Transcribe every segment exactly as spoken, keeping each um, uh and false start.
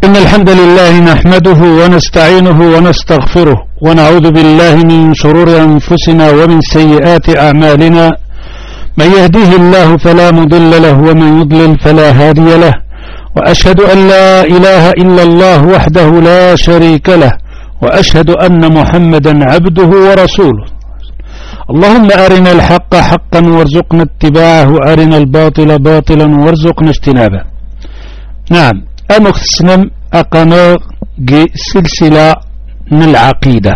إن الحمد لله نحمده ونستعينه ونستغفره ونعوذ بالله من شرور أنفسنا ومن سيئات أعمالنا. من يهديه الله فلا مضل له ومن يضلل فلا هادي له، وأشهد أن لا إله إلا الله وحده لا شريك له، وأشهد أن محمدا عبده ورسوله. اللهم أرنا الحق حقا وارزقنا اتباعه، وأرنا الباطل باطلا وارزقنا اجتنابه. نعم، أمكسنم أقناغ سلسلة من العقيدة.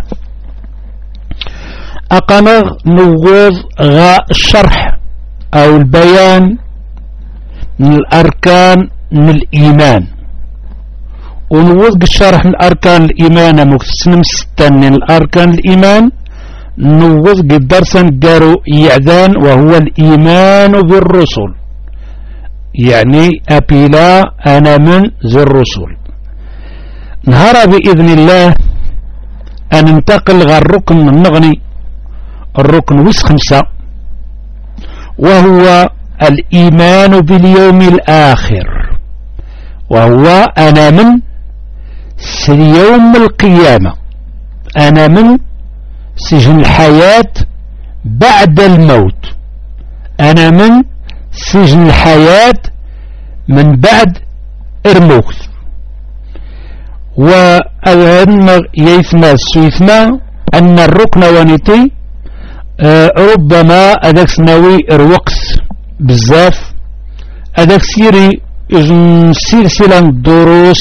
أقناغ نوض غاء الشرح أو البيان من الأركان من الإيمان، ونوض الشرح من أركان الإيمان أمكسنم ستة من الأركان الإيمان. نوض درسا دارو يعدان وهو الإيمان بالرسل، يعني أبيلا أنا من ذي الرسل. نهار بإذن الله أن ننتقل غير الركن النغني، الركن ويس خمسة، وهو الإيمان باليوم الآخر، وهو أنا من يوم القيامة، أنا من سجن الحياة بعد الموت، أنا من سجن الحياة من بعد الموت. وأن يثنى السيثنى أن الركن ونتي آه ربما أداك سنوي الوقت بزاف، أداك سيري سلسلة دروس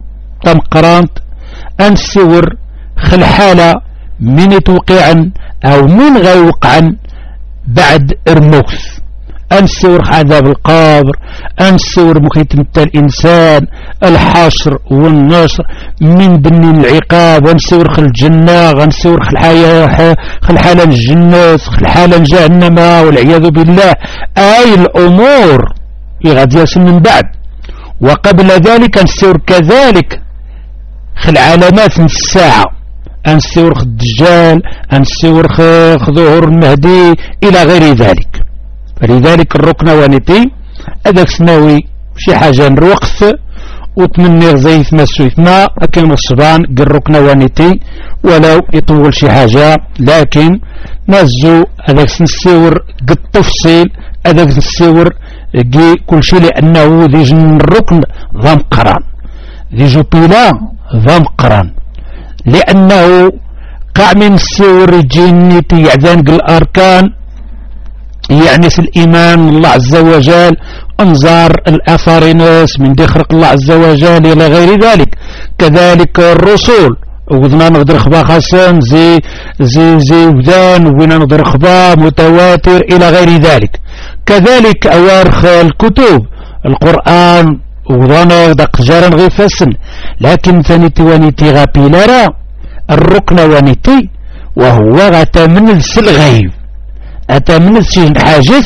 تمقرانت أنسور خل حالة من يتوقعا أو من غيوقعا بعد الموت. أنسور عذاب القبر، أنسور مخيتمة الإنسان، الحشر والنصر من دن العقاب، أنسور خل الجنة، أنسور خل الحياة، خل حالة الجنة، خل حالة جهنم والعياذ بالله. أي الأمور يغادي يسن من بعد. وقبل ذلك أنسور كذلك خل علامات الساعة، أنسور خل الدجال، أنسور خل ظهور المهدي إلى غير ذلك. فلذلك الركن ونتي أداك سناوي شي حاجة نروقث وتمني زيث ما سويثنا أكل مصبان قل ركن ونتي ولو يطول شي حاجة، لكن نازو أداك سنسيور قد تفصيل، أداك سنسيور قي كل شي، لأنه ذي جن الركن ضم قران، ذي جو بلا ضم قران، لأنه قاع من السيور جينيتي يعدان قل الأركان، يعني في الإيمان الله عز وجل، انظار الأفارينس من دي خلق الله عز وجل إلى غير ذلك. كذلك الرسول وذنا نقدر خبا خاصن زي زي زي وذان وين نقدر خبا متواتر إلى غير ذلك. كذلك أوارخ الكتب القرآن وذنا دق جارا غير فسن، لكن ثانيتي ونيتي غابي لرا الركن ونيتي وهو غتا من الغيب، أتى من السجن حاجث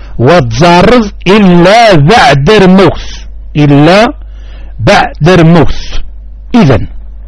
وتزارض إلا بعد الموت، إلا بعد الموت. إذن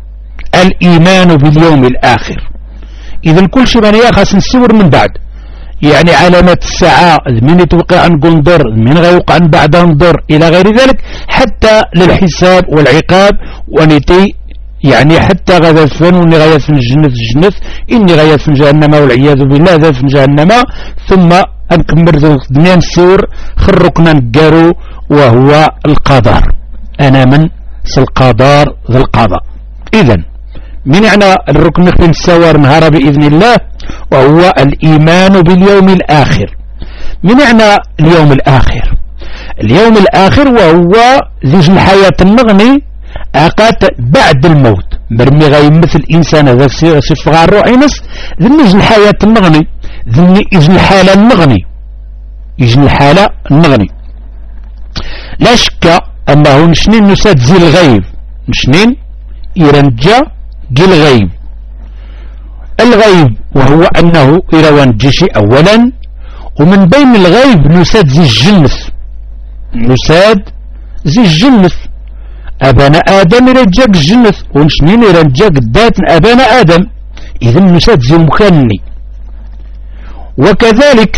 الإيمان باليوم الآخر، إذن كل شيء من يخص نسور من بعد، يعني علامات الساعة من يتوقع عن قنظر، من غيوقع عن بعد انظر إلى غير ذلك، حتى للحساب والعقاب ونتي، يعني حتى غدا فن وني غاية في الجنة الجنة، إني غاية في جهنم والعياذ بالله ذا في جهنم. ثم أنكمل دنيا نسور خرقنا نقارو وهو القدر، أنا من القدر ذا القضاء. إذن من معنى الركن نخدم السوار نهار بإذن الله وهو الإيمان باليوم الآخر. من معنى اليوم الآخر؟ اليوم الآخر وهو ذي الحياة النغني أقات بعد الموت، مرمي غاي مثل إنسان هذا صفغا الروحي نس ذني إجن الحياة النغني، ذني إجن الحالة النغني، إجن الحالة النغني. لا شك أنه نشنين نساد زي الغيب، نشنين يرنجا جي الغيب. الغيب وهو أنه إروان جيشي أولا، ومن بين الغيب نساد زي الجنث، نساد زي الجنث. أبانا آدم يرجاك الجنة ونشنين يرجاك الدات أبانا آدم، إذن نساد زي مكاني. وكذلك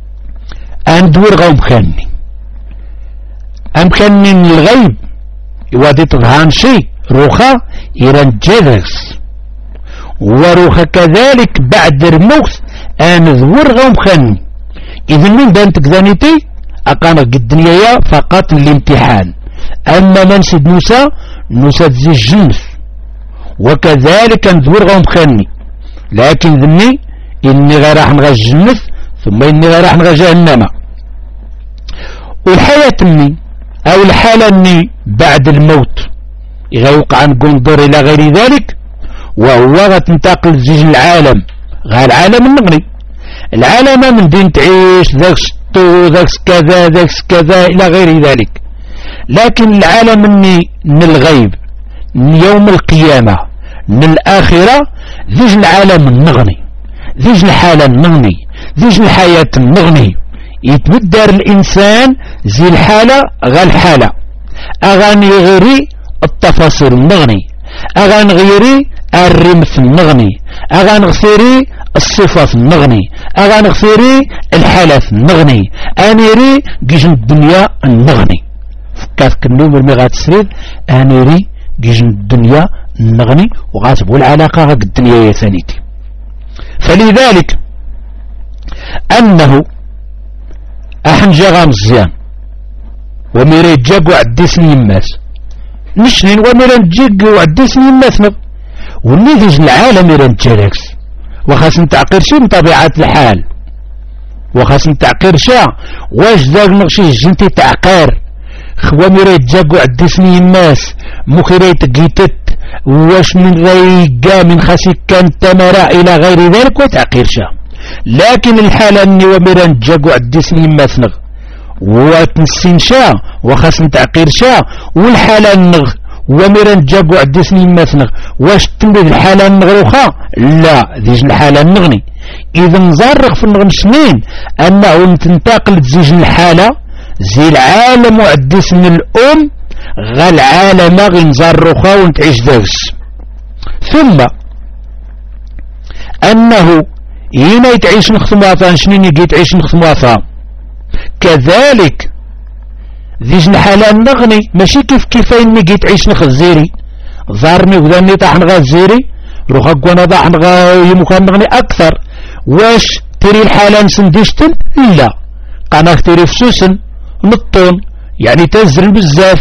أندور غو مكاني، أمكاني الغيب يوادي تظهر شيء روخا إيران جذرس وروخا كذلك بعد الموت أن ذور غوم خاني إذن من دانت كذانيتي أقانا الدنيا فقط الامتحان. أما من سيد نوسى نوسى تزي الجنس وكذلك نذور غوم خاني لكن ذني إني غير راح نغا الجنس ثم إني غير راح نغا جهنم. والحياة مني أو الحالة مني بعد الموت يغيوقع عن قنظر إلى غير ذلك وهو غتنتقل زيج العالم غا العالم النغني العالم من دين تعيش ذاك ستو ذاك كذا ذاك كذا إلى غير ذلك. لكن العالم مني من الغيب من يوم القيامة من الآخرة ذيج العالم النغني ذيج الحالة النغني ذيج الحياة النغني يتبدر الإنسان زي الحالة غا الحالة أغاني غيري التفاصيل النغني أغاني غيري الرمث النغني أغاني غيري الصفات النغني أغاني غيري الحالات النغني أنيري جيجن الدنيا النغني فكاتك النوم المغات السريد أنيري جيجن الدنيا النغني وغاتبو العلاقة غاك الدنيا يا ثانيتي. فلذلك أنه أحنجا غا مزيان وميري جاك وعدي سنين ماس نشنين وميري جاك وعدي سنين ماسنا واللي ذيج العالم ميري نتجاركس وخاص نتعقير شي من طبيعة الحال وخاص نتعقير شا واش ذاك نغشي جنتي تعقير خوا ميري جاك وعدي سنين ماس مخيري تقيتت واش من غيقا من خاسي كان تمرا إلى غير ذلك وتعقير شا. لكن الحالة اني وميرا نتجاقو عدي سنين ماثنغ وتنسين شا وخاص نتعقير شا والحالة النغ وميرا نتجاقو عدي سنين ماثنغ واش تنبذ الحالة النغروخا لا ذيج الحالة النغني. إذا نزرق في النغن سنين أنه تنتقل تزيج الحالة زي العالم وعدي سن الأم غا العالم غي نزرقها ونتعيش ذاكس. ثم أنه هنا يتعيش نخطماطا شنين يجي تعيش نخطماطا كذلك ذيج الحالة النغني ماشي كيف كيفين يجي تعيش نخزيري ظهرني وذاني طاحن غا الزيري روح اقوانا طاحن غا يمكن نغني أكثر. واش تري الحالة نسنديشتن لا قناك تري فسوسن نطون يعني تزرن بزاف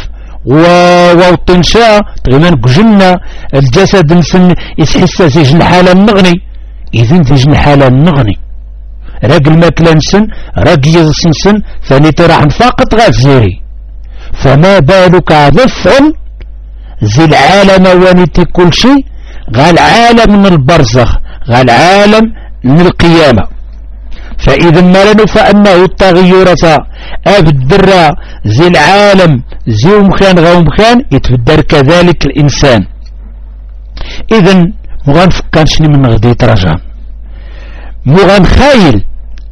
ووطنشا تغيمان قجلنا الجسد نسن يسحس زيج الحالة النغني. إذن تيجي الحالة النغني راجل ماكلا نسن راجل يزسنسن ثاني راح نفاقط غا الزيري فما بالك ضفن زي العالم وانيتي كل شيء غا العالم من البرزخ غا العالم من القيامة. فإذا ما لنو فأنه التغيرات أبدر زي العالم زي مخان غا مخان يتبدر كذلك الإنسان. إذن مغنفكر شني من غدي ترجع مغنخايل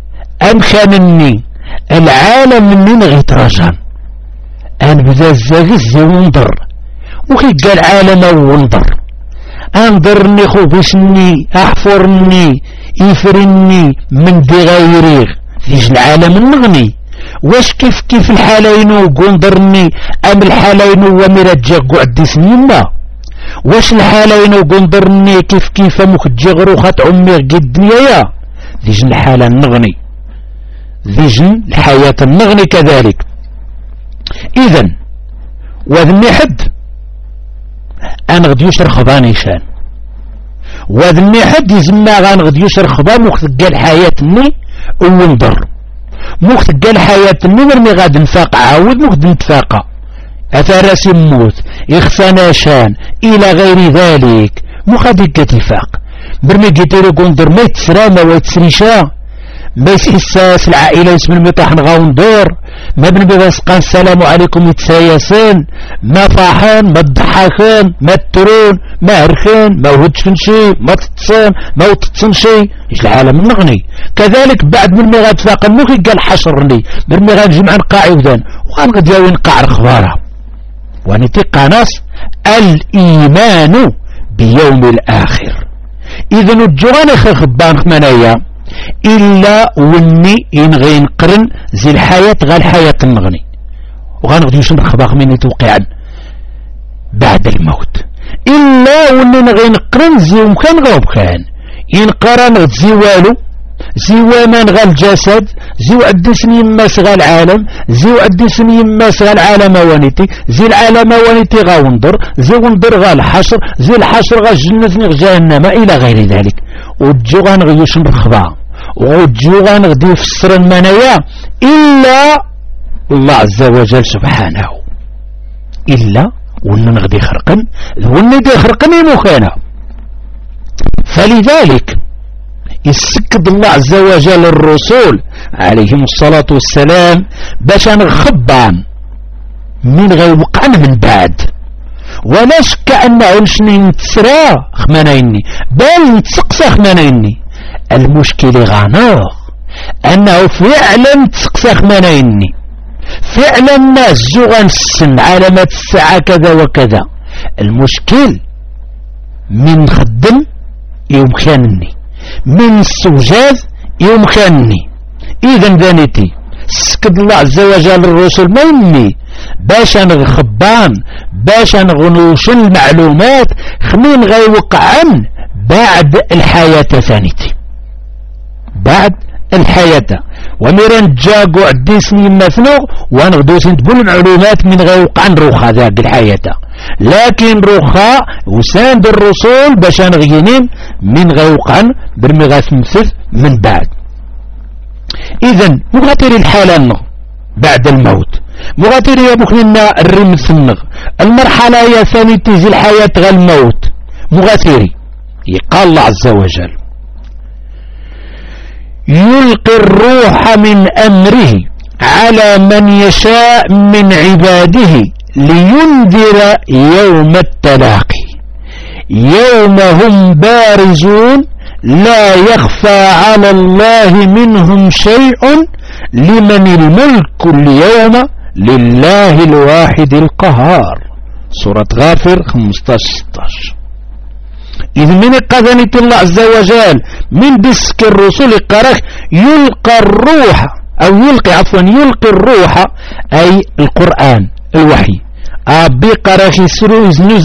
أمخانني العالم مني نغي ترجع أن بدا الزاغز ونضر وكي قال عالم ونضر أنضرني خو بشني أحفرني يفرني من دي غيريغ فيش العالم النغني. واش كيف كيف الحالين وقندرني أم الحالين ومرجاق وعدي سنين ما واش الحالين وقندرني كيف كيف مخجغرو خات عمي قد الدنيا ذيجن الحالة النغني ذيجن الحياة النغني كذلك. إذن وذني حد أنا غد يشر خضاني شان وذني حد يزمى غان غد يشر خضان مختقى الحياة الني ونضر مختقى الحياة الني مرمي غاد نفاق عاود مخد نتفاقى أثارس موت إخسانا شان إلى غير ذلك مخادق اتفاق برمي قتيرو قندر ما يتسرامى ويتسريشا ما يسحساس العائلة يسمى المطاحن غاون دور ما بنبي بسقان السلام عليكم يتسايسان ما فاحان ما تضحكان ما ترون ما عرفان ما وهدشن شي ما تتصان ما وتتصن شي ايش العالم النغني. كذلك بعد من مغاد فاق النوخي قال حشرني من مغاد جمع نقاع وذان وغان غد ياوي نقاع رخبارها واني تقع ناس الإيمان بيوم الآخر. إذن الجوان خبان خمانايا إلا وني ينغي نقرن زي الحياة غا الحياة النغني وغان غدي يوصل خباخ من يتوقعن بعد الموت إلا وننا غي نقرن زيوم كان غوب كان ينقرن غتزي والو زيوا من غا الجسد زيو عدسني يماس غا العالم زيو عدسني يماس غا العالم وانيتي زي العالم وانيتي غا وندر زي وندر غا الحشر زي الحشر غا جنتني غا جهنم إلى غير ذلك وتجو غنغيوش نرخبا وتجو غنغدي في السر المنايا إلا الله عز وجل سبحانه إلا ون نغدي خرقن ون دي خرقن يموخينا. فلذلك يسكد الله عز وجل الرسول عليهم الصلاة والسلام باش نخبان من غير وقعنا من بعد ولا شك أنه نشني نتسرى خمانيني بل نتسقسى خمانيني. المشكل غانوغ أنه فعلا تسقسى خمانيني فعلا الناس زوغان السن علامات الساعة كذا وكذا. المشكل من خدم يمكنني من السوجاد يمكنني. إذا ذانيتي سكد الله عز وجل الرسل ما يمي باش نخبان باش نغنوش المعلومات خمين غيوقعن بعد الحياة ثانيتي بعد الحياة وميران جاقو عديسني مثنو ونغدوس نتبول المعلومات من غيوقعن روخا ذاك الحياة. لكن روخا وساند الرسول باش نغينين من غيوقعن برمي غاثمثل من بعد. إذن مغاتري الحالة بعد الموت مغاتري مخلنا الرمث النغ المرحلة يا ثاني تيزي الحياة غا الموت مغاتري. يقال الله عز وجل يلقي الروح من أمره على من يشاء من عباده لينذر يوم التلاقي يوم هم بارزون لا يخفى على الله منهم شيء لمن الملك اليوم لله الواحد القهار. سورة غافر خمسة عشر ستة عشر. إذ من قذنة الله عز وجل من دسك الرسول قرأ يلقى الروح أو يلقي عفوا يلقي الروح أي القرآن الوحي أبي قرأ يسرو يسنوز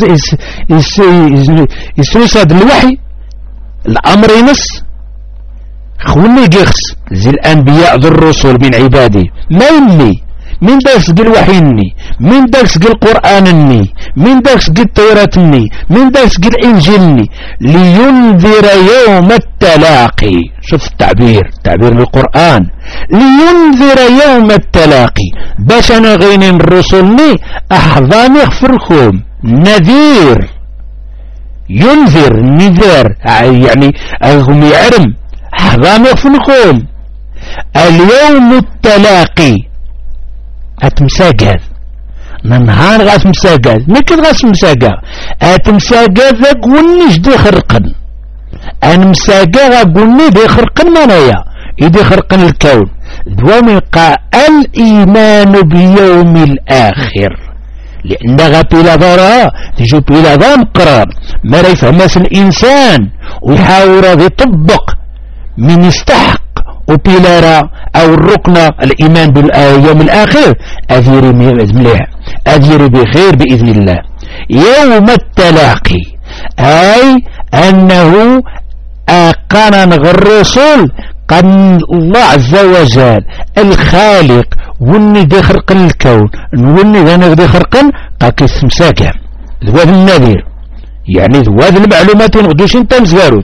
يسنوز هذا الوحي الأمر ينس خوني جيخس زي الأنبياء ذو الرسل من عباده ما يمي من داكس قل وحيني من داكس قل قرآنني من داكس قل توراتني من داكس قل إنجيلني لينذر يوم التلاقي. شوف التعبير تعبير القرآن لينذر يوم التلاقي باش أنا غينين رسلني أحضان يغفركم نذير ينذر نذير يعني أهم يعرم أحضان يغفركم اليوم التلاقي أتمساقاذ نهار غاس مساقاذ مكن غاس مساقاذ أتمساقاذ قولنيش دي خرقن أنا مساقاذ قولني دي خرقن منايا إدي خرقن الكون دوامي قا الإيمان بيوم الآخر لأن غابيلا ضرا تجو بيلا ضا مقرار ما لا يفهمس الإنسان ويحاول يطبق من يستحق وبيلارا أو الركن الإيمان باليوم الآخر أذيري مليح أذيري بخير بإذن الله. يوم التلاقي أي أنه قانن الرسول قان الله عز وجل الخالق وني دي خرقن الكون وني دي خرقن قاكس مساكا ذواد النذير يعني ذواد المعلومات ونغدوش انت مزارود.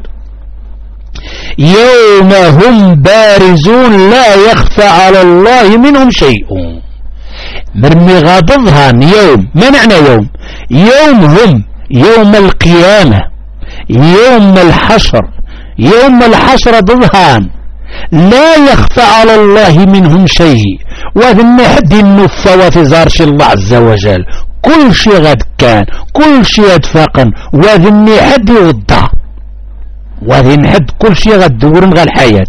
يوم هم بارزون لا يخفى على الله منهم شيء مرمي غاضبها يوم ما معنى يوم يوم هم يوم القيامة يوم الحشر يوم الحشر ضدهان لا يخفى على الله منهم شيء وذن حد النفة وتزارش الله عز وجل كل شيء غد كان كل شيء ادفاقا وذن حد يوضع وذن حد كل شيء غد دورن غا الحياة.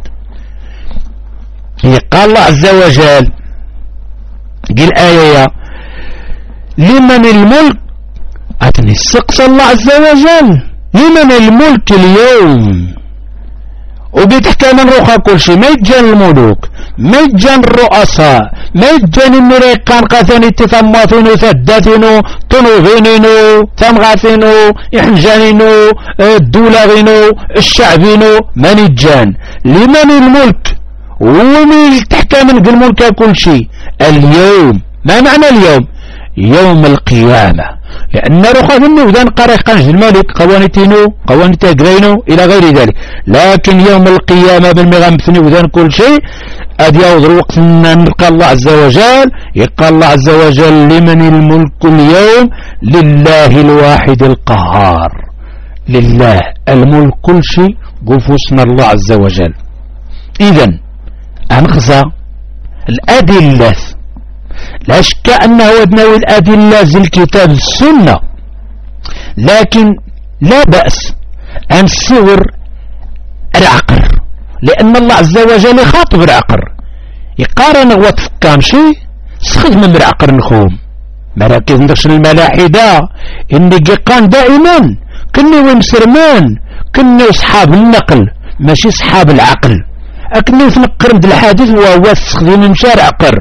قال الله عز وجل قل آية لمن الملك أتني السقس الله عز وجل لمن الملك اليوم وبيتحكم الرخا كل شيء، ما يتجان الملوك، ما يتجان الرؤساء، ما يتجان المريقان قاثني تثماثينو ثداثينو طنوفينينو تمغاثينو يحنجانينو الدولاغينو الشعبينو، من يتجان لمن الملك ومن يتحكم من الملك كل شيء اليوم. ما معنى اليوم؟ يوم القيامة، لأن رخا منه ذا قريق قنج الملك قوانتينو قوانتا قرينو إلى غير ذلك. لكن يوم القيامة بالمغام ثني وذان كل شيء أدي يوضر وقت نلقى الله عز وجل. يقال الله عز وجل لمن الملك اليوم؟ لله الواحد القهار، لله الملك كل شيء قفوسنا الله عز وجل. إذن أنخزى الأدلة، لا شك أنه يتناول الأدلة زي الكتاب السنة، لكن لا بأس أن صور العقر، لأن الله عز وجل يخاطب العقر يقارن وتفكام شيء سخذ من العقر نخوم. مراكز ندخش الملاحدة إني قيقان دائما كني ومسرمان كني أصحاب النقل ماشي أصحاب العقل، أكني تنقر من الحديث وهو تستخدم مشار عقر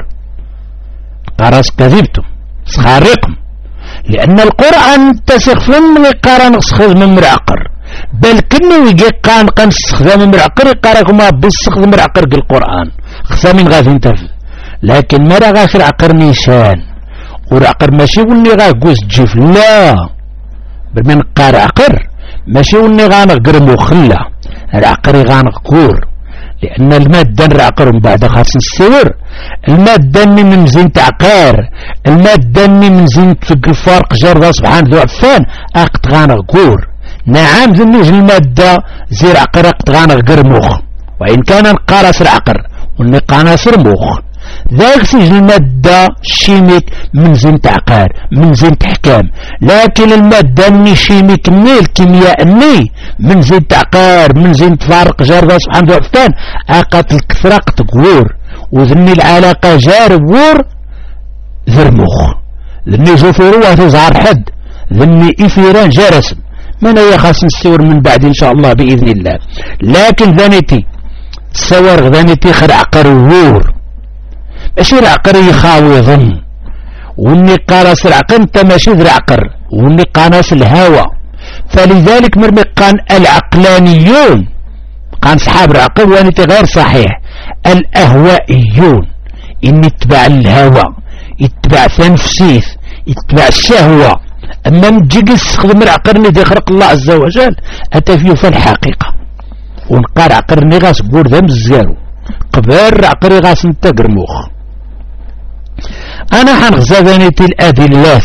قراس كذبتم سخارقم، لأن القرآن تسخفن من يقارن سخذ من مرعقر، بل كني ويقان قان استخدام من مرعقر يقاركم بالسخذ من مرعقر القرآن خذا من غاث انتفذ. لكن ما راه غاخر عقر نيشان ورعقر ماشي ولي غا قوس جيف، لا بل من قار عقر ماشي ولي غانغ مخلة، العقر غانغ كور، لأن المادة العقر من بعد خاص السور، المادة من زين تعقار، المادة من زين تفق الفرق جرد سبحان ذو عفان أقت غانغ كور. نعم ذنوج المادة زي العقر أقت غانغ قرموخ، وإن كان نقارس العقر ونقاناس رموخ، ذاك سجل المادة الشيميك من زين تعقار من زين تحكام، لكن المادة الني شيميك الني الكيمياء الني من زين تعقار من زين تفارق جارة سبحان ذو عفتان أقات الكثرة تقور، وذني العلاقة جارب وور ذرموخ، ذني زفروه تزعر حد، ذني إفيران جارسم من هي خاص نستور من بعد إن شاء الله بإذن الله. لكن ذانيتي تصور ذانيتي خد عقر وور ماشي العقر يخاوي ظن، والني قاناس العقر انت ماشي ذا العقر، والني قاناس الهوى. فلذلك مرمي قان العقلانيون قان صحاب العقل وانت غير صحيح، الأهوائيون إن يتبع الهوى يتبع تنفسيث يتبع الشهوة. أما نجي يستخدم العقر ندي يخرق الله عز وجل أتفيه في الحقيقة ونقار عقر نغاس بور ذا مزارو قبر عقر غاس نتقر موخ. أنا حنغزى ذانيتي الأدلات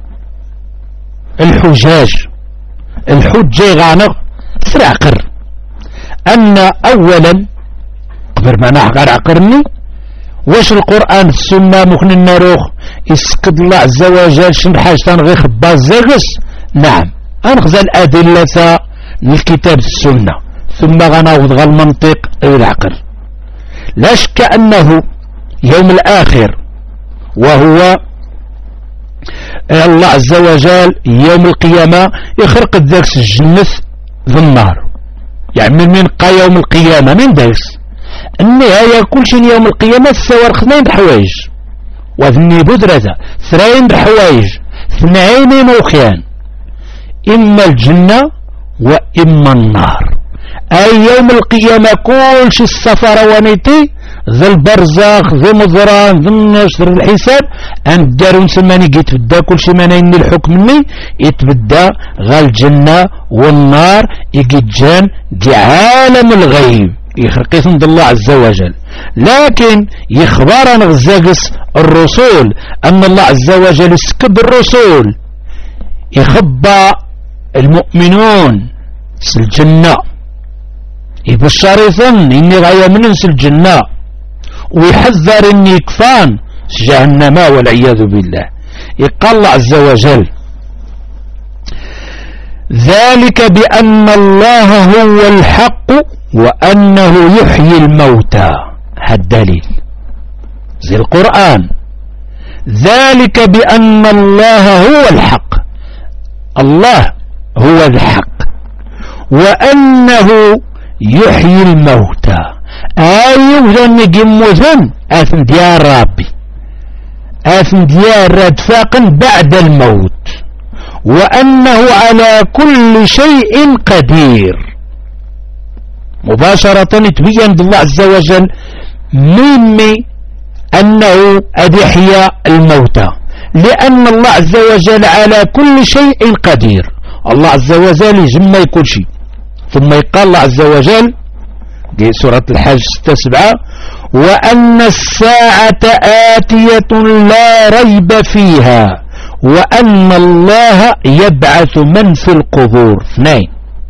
الحجاج الحجة غانغ سر عقر أن أولا قبر ما نحقر عقرني واش القرآن السنة ممكن الناروخ يسقط الله عز وجل شن حاجة تنغي خباز زاقس. نعم أنغزى الأدلة للكتاب السنة ثم غناوض غا المنطق أي العقل. لا شك أنه يوم الآخر وهو الله عز وجل يوم القيامة يخرق الدرس الجنة ذو النار، يعني من قا يوم القيامة من درس النهاية كل شيء يوم القيامة السوار خنين الحوايج وذني بودرة ثرين الحوايج اثنين موخيان، إما الجنة وإما النار. أي يوم القيامة كل شيء السفر ونيتي ذا البرزاخ ذا مضران ذا النشر الحساب أن دارون سماني يتبدا كل شيء مانين الحكم مني يتبدا غا الجنة والنار يجيجان دي عالم الغيب يخرقيثم د الله عز وجل. لكن يخبرنا غزاقس الرسول أن الله عز وجل يسكب الرسول يخبى المؤمنون في الجنة يبشر يظن إني غاية من الجنة ويحذر إني يكفان جهنم والعياذ بالله. يقال الله عز وجل ذلك بأن الله هو الحق وأنه يحيي الموتى. هذا الدليل زي القرآن، ذلك بأن الله هو الحق، الله هو الحق، وأنه يحيي الموتى اي وذن يموتن اثن ديال ربي اثن ديال ردفاقا بعد الموت وانه على كل شيء قدير. مباشرة يتبين بالله عز وجل ميمي انه اد يحيى الموتى لان الله عز وجل على كل شيء قدير. الله عز وجل يجمع كل شيء. ثم يقال الله عز وجل في سورة الحج ستة سبعة وأن الساعة آتية لا ريب فيها وأن الله يبعث من في القبور. اثنين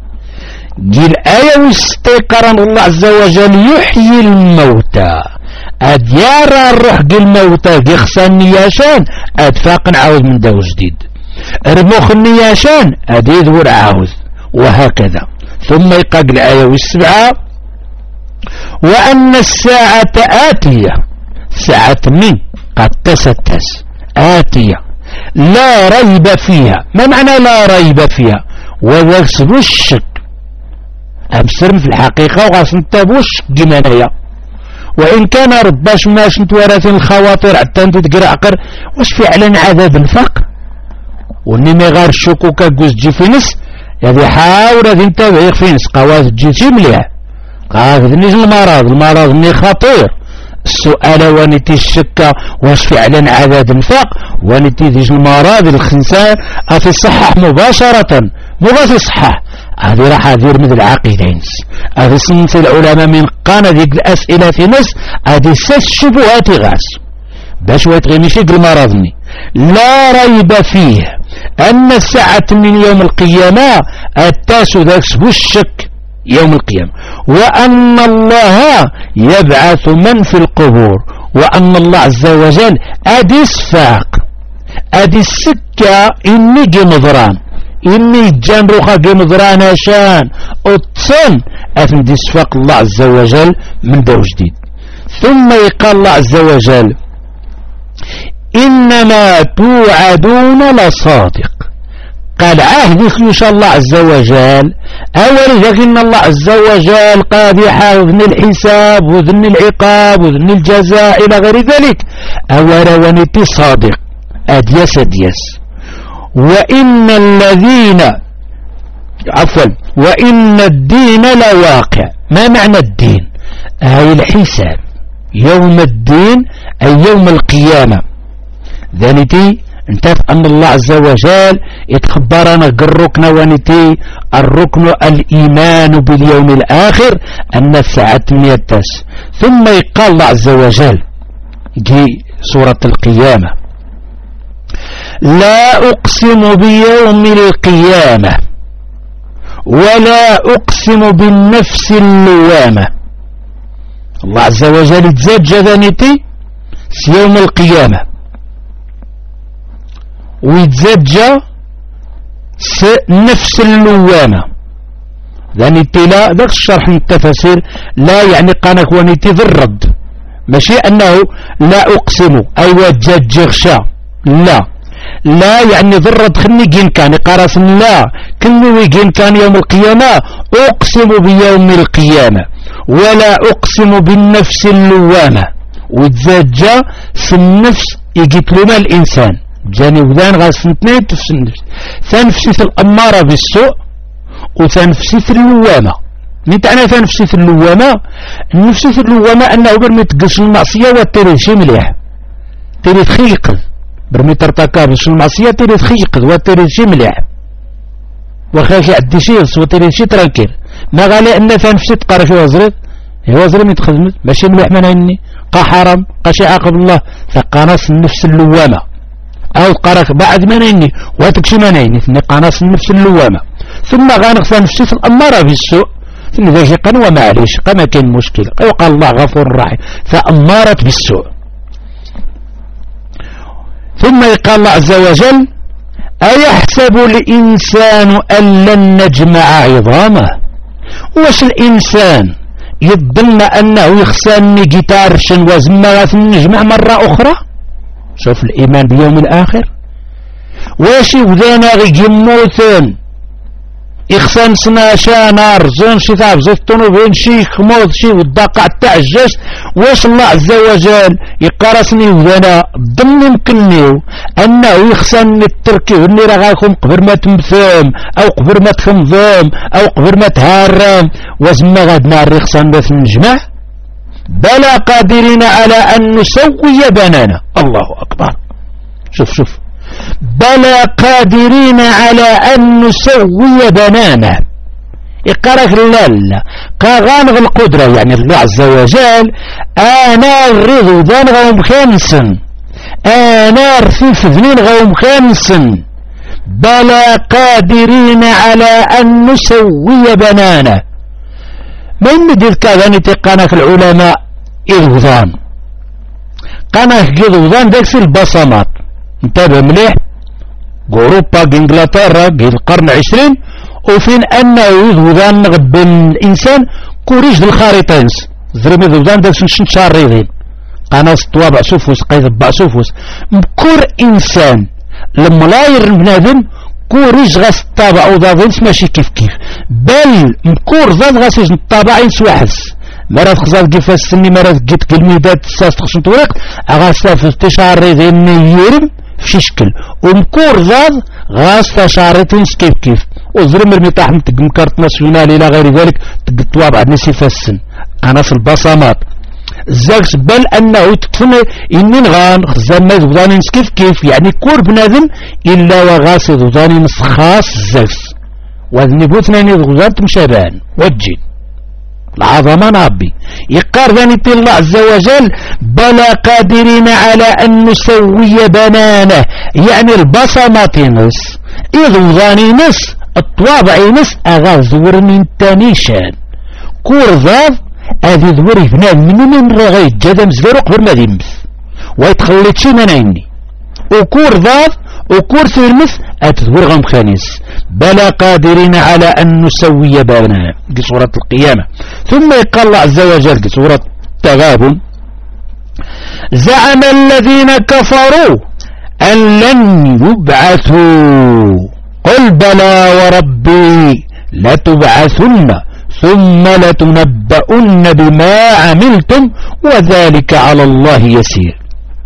دي الآية واستيقرن الله عز وجل يحيي الموتى أديار الروح دي الموتى دي خصان نياشان أدفاق عاوز من داو جديد رموخ النياشان أديد ورعاوز وهكذا. ثم يقال الآية والسبعة وأن الساعة آتية ساعة من قد تستس آتية لا ريب فيها. ما معنى لا ريب فيها؟ وذكسب الشك أمسرم في الحقيقة وغاس نتابو الشك جمانية وإن كان رباش ماش نتوارثين الخواطر حتى انت تقرأ عقر واش فعلا عذاب الفقر ونمي غير الشكوكا قوز تجي في نس يعني حاول هذا انت بغيق في نس قواز تجي شي مليح هذا نيج المرض المرض ني خطير. السؤال وانتي الشكة واش فعلا عذاب الفقر وانتي ديج المرض الخنسان افي صحح مباشرة مو غادي يصحح هذه راح ادير مثل العقيدين هذه سنت العلماء من قانا ديك الاسئله في نص هذه سس شبهات غاس باش ويتغيمشي المرضني لا ريب فيه ان الساعه من يوم القيامه التاس ذاك الشك يوم القيامه وان الله يبعث من في القبور وان الله عز وجل ادي صفاق ادي السكه اني جي نظران إني جان روخا قيم ذرانا شان أتصن أثن دي صفاق الله عز وجل من دو جديد. ثم يقال الله عز وجل إنما توعدون لصادق. قال عهدك إن شاء الله عز وجل أول لكن الله عز وجل قاد يحاذن الحساب وذن العقاب وذن الجزاء إلى غير ذلك أول ونتي صادق أديس أديس. وإن الذين عفوا وإن الدين لواقع. ما معنى الدين؟ أي الحساب يوم الدين أي يوم القيامة ذانتي انتف أن الله عز وجل يتخبرنا الركن ونتي الركن الإيمان باليوم الآخر أن الساعة ميتس. ثم يقال الله عز وجل في سورة القيامة لا أقسم بيوم القيامة ولا أقسم بالنفس اللوامة. الله عز وجل يتزاد جذانيتي يوم القيامة ويتزاد جا نفس اللوامة ذانيتي لا ذاك الشرح من التفاسير لا يعني قانك ونيتي ذي الرد ماشي أنه لا أقسم أي وجد جغشا لا لا يعني ضرد خلني جين كان قارس لا كنو جين كان يوم القيامة أقسم بيوم القيامة ولا أقسم بالنفس اللوامة وتزاد جا في النفس يجيت لما الإنسان جاني وذان غاس اثنين تفس النفس ثانفسي في الأمارة بالسوء وثانفسي في اللوامة. من تعنى ثانفسي في اللوامة النفس في اللوامة أنه برمي تقص المعصية والتريد شي مليح تريد خيقظ برمي ترتكب المعصية تريد خيقظ وتريد شي مليح وخاش يعدي شي وتريد شي تركير ما غالي أن ثانفسي تقرا شي وزرد هي وزرد متخدمت ماشي مليح من عيني قا حرام قا شي عاقب الله فقناص النفس اللوامة أو قرك بعد ما نيني واتكشي ما نيني ثني قناص النفس اللوامة. ثم غانغ نفسي في الأمارة بالسوء ثم ذا قنوة معليش قما كان مشكل وقال الله غفور رحيم فأمارت بالسوء. ثم يقال الله عز وجل أيحسب الإنسان أن لن نجمع عظامه. واش الإنسان يظن أنه يخساني جيتار شنواز ما نجمع مرة أخرى؟ شوف الإيمان باليوم الآخر واش وذانا غي يموتن إخسان سنا شا نار زون شي تعب زيتونو بين شي خموض شي والداقع تاع الجيش واش الله عز وجل يقارسني وذانا ضمن يمكننيو أنه يخسن التركي وني راه غاكم قبر ما تمثام أو قبر ما تخمضام أو قبر ما تهارم وزما غاد نار يخسن باش نجمع بلا قادرين على أن نسوي بنانا. الله أكبر. شوف شوف بلا قادرين على أن نسوي بنانا يقرأك لا لا قاغان القدرة يعني الله عز وجل أنا الرضو ذان غوم خامسا أنا رثيف ذنين غوم خامسا بلا قادرين على أن نسوي بنانا. ما يمدي كذا تقانك العلماء إذوذان قانك إذوذان داكسي البصمات انتبه مليح. أوروبا إنجلترا القرن العشرين وفين أنه يذوذان بين الإنسان كوريج الخارطينس زرمي ذوذان داكسي نشنشار ريضين قناص طوابع سوفوس قيضبع سوفوس مكور إنسان لما لا يرن بنادم كوريج غاس الطابع وضاضينس ماشي كيف كيف بل مكور ذات غاس الطابعين سواحس مرات خزال كيف السني مرات جيت كلميدات ساس تخشن طورق غاس تشعر ريضين يرم في شكل ومكور ذات غاس تشعرتنس كيف كيف وزرم المتاح متقم كارت ناسيونال إلى غير ذلك تطوابع نسي فالسن قناص البصمات زاكس بل أنه تكفن إنن غان خزان ما يذوذاني كيف كيف يعني كور بنادم إلا وغاس يذوذاني خاص زاكس وذني بوثنين يذوذان تمشابان وجي العظمان ربي يقار ذاني الله عز وجل بلا قادرين على أن نسوي بنانه يعني البصمات نس يذوذاني نس الطوابع نس أغاز زورني تانيشان كور ذاذ هذه ذوري بناد منو من رغي جدا مزفيرو قبل ما ديمس ويتخليت شي من عيني وكور ذاذ وكور ثيرمس أتذور غم خانيس بلا قادرين على أن نسوي بنانا دي سورة القيامة. ثم يقال الله عز وجل دي سورة التغابن زعم الذين كفروا أن لن يبعثوا قل بلى وربي لتبعثن ثم لتنبؤن بما عملتم وذلك على الله يسير.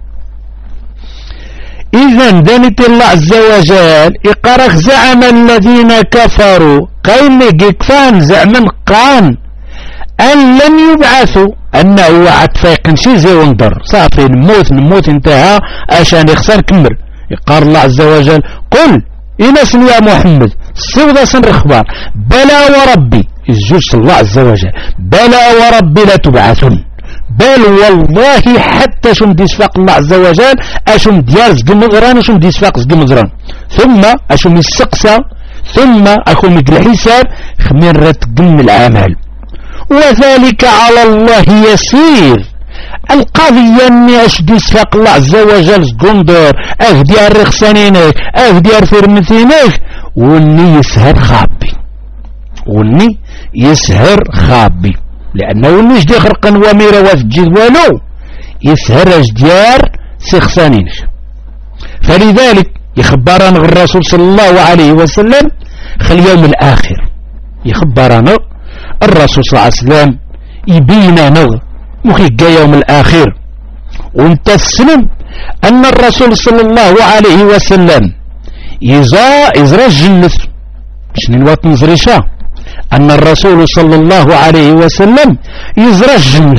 إذن دانت الله عز وجل إقرأ زعم الذين كفروا قيل كفان زعما قان أن لن يبعثوا أنه وعد فيقن شي زي وندر صافي نموت نموت انتهى عشان يخسر كمر. يقال الله عز وجل قل إنس يا محمد الصوضة سن اخبار بلى وربي الزوج الله عز وجل بلى وربي لا تبعثن بل والله حتى شم ديسفاق الله عز وجل أشم ديار زق مغران وشم ديسفاق زق مغران ثم أشم السقسة ثم أكون مقل حساب خمين رتقم العمل وذلك على الله يسير. القضية اني اش ديسفاق الله عز وجل زقندر اف ديار رخصانينك اف ديار فرمثينك وني يسهر خابي وني يسهر خابي لأنه ونيش دي خرقا وميرا وفجد والو يسهر اجديار سيخسانينك. فلذلك يخبرنا الرسول صلى الله عليه وسلم خل يوم الآخر يخبرنا الرسول صلى الله عليه وسلم يبيننا مخيقا يوم الآخر وانت السلم أن الرسول صلى الله عليه وسلم يزا إزرى الجنة شنو الوقت نزريشا أن الرسول صلى الله عليه وسلم يزرى الجنة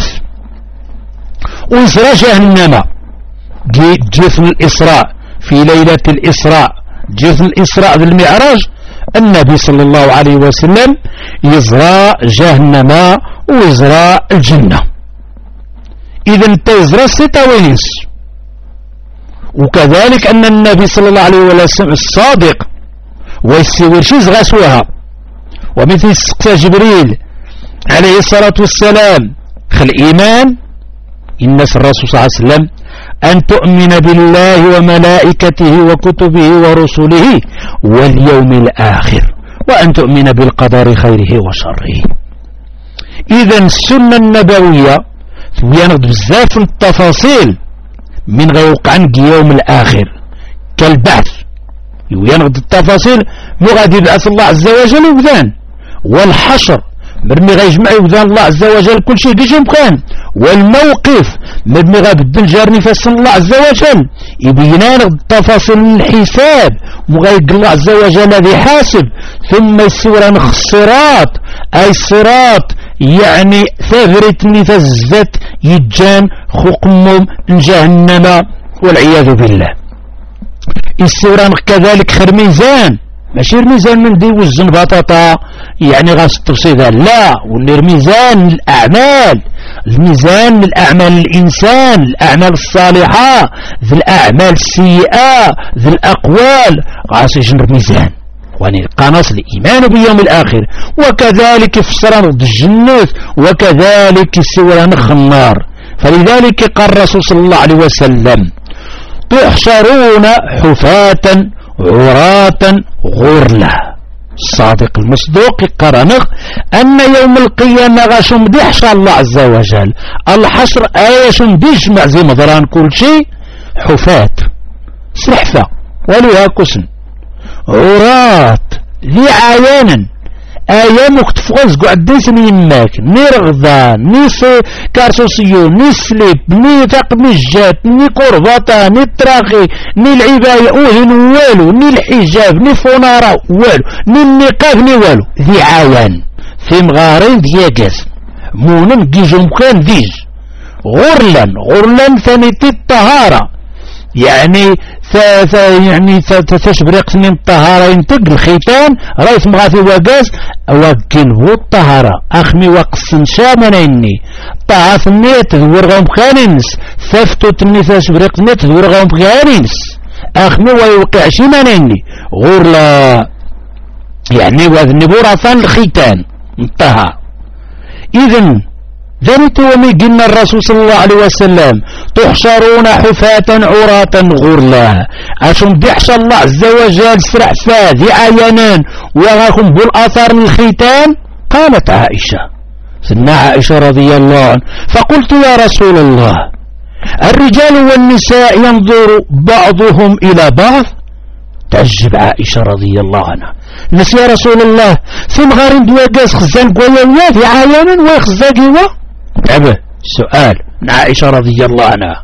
ويزرى جهنم. جفن الإسراء في ليلة الإسراء جفن الإسراء بالمعراج النبي صلى الله عليه وسلم يزرى جهنم ويزرى الجنة. إذن تزرى ستوينس. وكذلك أن النبي صلى الله عليه وسلم الصادق ويسير شيز غسوها ومثل سقسى جبريل عليه الصلاة والسلام خل إيمان الناس الرسول صلى الله عليه وسلم أن تؤمن بالله وملائكته وكتبه ورسله واليوم الآخر وأن تؤمن بالقدر خيره وشره. إذن السنة النبوية وينغد بزاف التفاصيل من غير وقعن يوم الآخر كالبعث وينغد التفاصيل مو غادي يبعث الله عز وجل وذان والحشر مرمي غيجمع وذان الله عز وجل كل شيء كيجي مكان والموقف مرمي غابدل جارني فاسن الله عز وجل يبين لك تفاصيل الحساب مغايق الله عز وجل الذي حاسب ثم يسور نخ الصراط اي الصراط يعني ثابرتني فزت يجان خقمم جهنم والعياذ بالله يسور نخ كذلك خير ميزان ماشي الميزان من دي وزن بطاطا يعني غاس التفصيل لا واللي الميزان الأعمال الميزان الأعمال الإنسان الأعمال الصالحة ذي الأعمال السيئة ذي الأقوال غاس يجن الميزان واني قناص الإيمان بيوم الآخر وكذلك يفسران الجنة وكذلك يسوران النار فلذلك قال الرسول صلى الله عليه وسلم تحشرون حفاة عراة غرلا الصادق المصدوق قرنغ أن يوم القيامة غاشم ديحشى الله عز وجل الحشر آيشم ديجمع زي مضران كل شيء حفاة سحفة وليها كسن عراة ذي عيانا ايامك تفغز قعد ديس من ماك ني رغضان ني كارسوسيو ني سليب ني تقمجات ني قربطة ني تراخي ني العباية اوهن والو ني الحجاب ني فونارا والو ني النقاب ني والو ذي عوان في مغارين دياجاز مونم جيجو مكان ديج غرلا غرلا ثانيتي الطهارة يعني ثا ثا يعني تشبرق سنين الطهارة ينتج الختان رئيس مغاثي وقاس وكن هو الطهارة أخمي وقسن شامنيني طهاث النيت تدور غوم خانينس ثفتو تني تشبرق النيت تدور غوم خانينس أخمي ويوقع شمانيني غورلا يعني وذني بورثان الختان الطهارة إذن ذلك ومي قلنا الرسول صلى الله عليه وسلم تحشرون حفاة عراة غرلا أشم بيحشى الله عز وجل سرع فاذي عينان وغاكم بالأثار الختان قالت عائشة سيدنا عائشة رضي الله عنها فقلت يا رسول الله الرجال والنساء ينظر بعضهم إلى بعض تعجب عائشة رضي الله عنها الناس يا رسول الله ثم غارين دواقاس خزان قويوات عيانا ويخزاقوا عبه سؤال من عائشة رضي الله عنها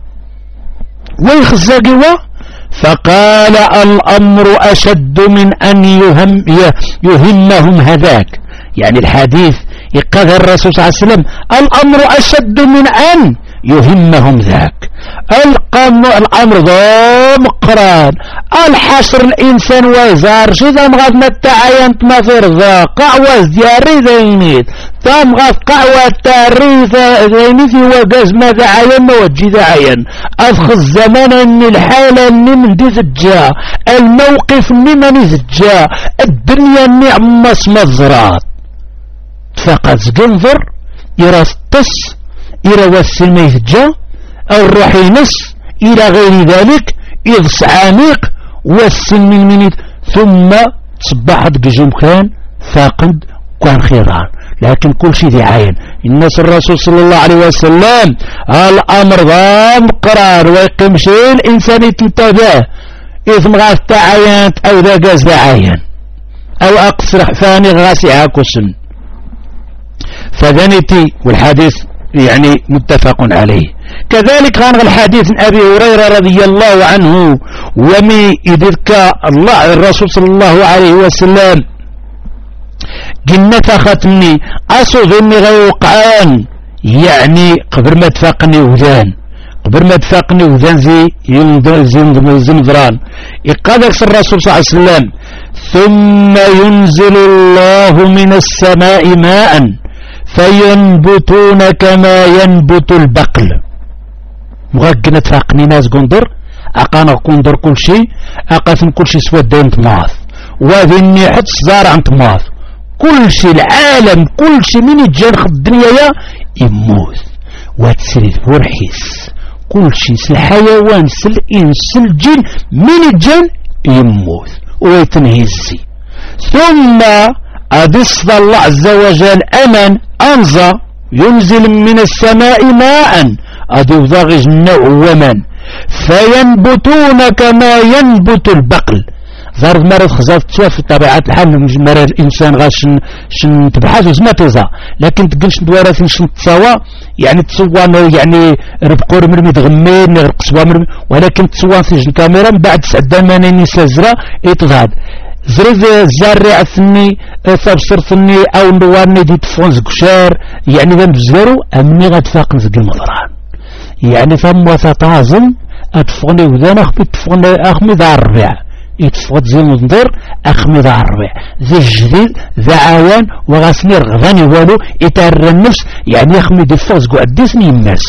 ويخزاقوا فقال الأمر أشد من أن يهم يهمهم هذاك يعني الحديث يقال الرسول صلى الله عليه وسلم الأمر أشد من أن يهمهم ذاك الأمر ذا مقران الحشر الإنسان وزار شذا مغاد متعين تماثير ذا قعوة دياري ذينيت ثم غاد قعوة تاري ذينيت وقاز ماذا عين موجي ذا عين أفخ الزمان أن الحالة أني من دي ذجا الموقف أني من ذجا الدنيا أني عمس مزرات فقد زقنظر يرسطس إلى والسلمي ذجا أو الروح ينس إلى غير ذلك إذ عميق والسلم المنيت ثم تصبحت قجم كان فاقد كان خيران لكن كل شيء ذي عين الناس الرسول صلى الله عليه وسلم الأمر ضام قرار ويقيم شيء الإنسان يتنتبه إذ مغاث تعينت أو ذا قاز ذا عين أو أقصر حفاني غاسي عاكسن فذنتي والحديث يعني متفق عليه كذلك كان الحديث عن أبي هريرة رضي الله عنه ومي إذك الله الرسول صلى الله عليه وسلم جنة ختمني أصدني غيوقعان يعني قبل ما تفاقني وذان قبل ما تفاقني وذان زي ينظران إقادك الرسول صلى الله عليه وسلم ثم ينزل الله من السماء ماء فينبتون كما ينبت البقل مغاقنا تفاقني ناس قندر أقانا قندر كل شيء أقاثن كل شيء سوى دين تماث وذني حد صدار عن تماث كل شيء العالم كل شيء من يجان خد الدنيا يموت وتسريد ورحيس كل شيء الحيوان الإنس الجن من الجن يموت ويتنهزي ثم أدصد الله عز وجل أمن أنزى ينزل من السماء ماء أدو ضاغج النوع ومن فينبتون كما ينبت البقل زار مرض خزات تسوى في طبيعة الحال مرض الإنسان غاش شن تبحث وزما تيزا لكن تقلش ندوارات شن تصوى يعني تصوى يعني ربقور مرمي تغمين نغرق سوا مرمي ولكن تصوى في جن كاميرا من بعد سعدا مانيني سازرا يتضاد زريد الزارع ثني تبصر ثني او نوارني دي تفون زكشار يعني ذا بزارو امني غتفاق نزق المضران يعني ثم وتتازم اتفوني وذان اخمي تفوني اخمي ذا الربيع يتفقد زي المنظر اخمي ذا الربيع ذا الجديد ذا عوان وغاسني رغباني والو يتعرى النفس يعني اخمي دي فوز قعديسني الناس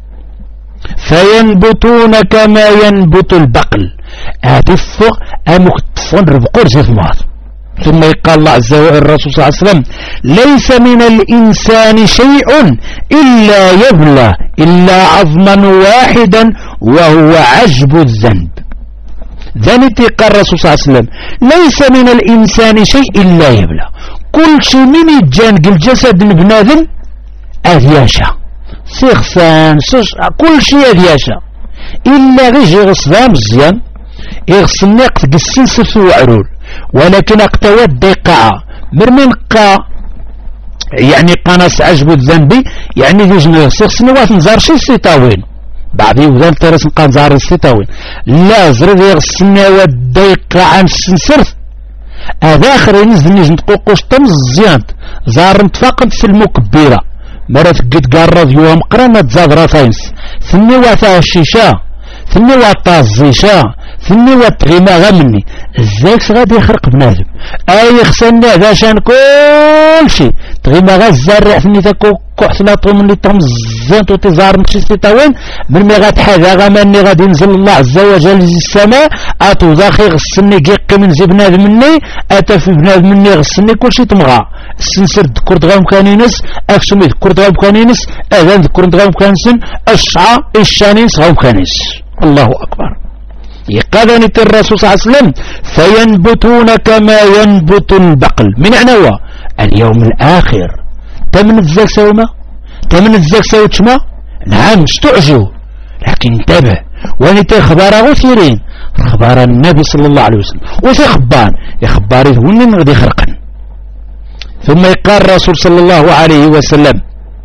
فينبتون كما ينبت البقل هذه الفوق امكتفون ربقور زي الماض ثم يقال الله عز وجل الرسول صلى الله عليه وسلم ليس من الإنسان شيء إلا يبلى إلا عظما واحدا وهو عجب الذنب ذنتي قال الرسول صلى الله عليه وسلم ليس من الإنسان شيء إلا يبلى كل شيء من يتجانق الجسد من بنادم أذياشا سيخسان كل شيء أذياشا إلا غيجي غصدام مزيان يغسل ناقت قسن سفو وعرول ولكن اقتوات ديقاء مرمين قا يعني قناص عجب الذنب يعني يجن يغسل سنوات نزار شي سيطاوين بعد يوذان ترس نقا نزار السيطاوين لا زرد يغسل سنوات ديقاء عن السنسرث هذا آخر ينزل نجن تقوقوش تمزيانت زار نتفاقد في المكبيرة مرات قد قارض يوم قرانا تزاد راتاينس ثني واتا الشيشة ثني واتا الزيشة ثني وات غيما غمني الزاكس غادي يخرق بنادم اي خسنا ذا شان كل شيء تغيما غا الزرع ثني تاكو كحثلاطو مني تمزين تو تزار نشي ستاوين من مي غاتحاذا غاماني غادي ينزل الله عز وجل السماء اتو ذاخي غسني كيقي من زي بنادم مني اتا في بنادم مني غسني كل شيء تمغى السنسر ذكر دغام كانينس اكسمي ذكر دغام كانينس اذان ذكر دغام كانسن الشعا الشانينس غام كانيس الله اكبر يقاذني الرسول صلى الله عليه وسلم فينبتون كما ينبت البقل من عنوى اليوم الآخر تمن الزاك سوما تمن الزاك سوتشما نعم استعجوا لكن انتبه وانت خبار غثيرين خبار النبي صلى الله عليه وسلم وش خبان يخباري ونن غدي خرقا ثم يقال الرسول صلى الله عليه وسلم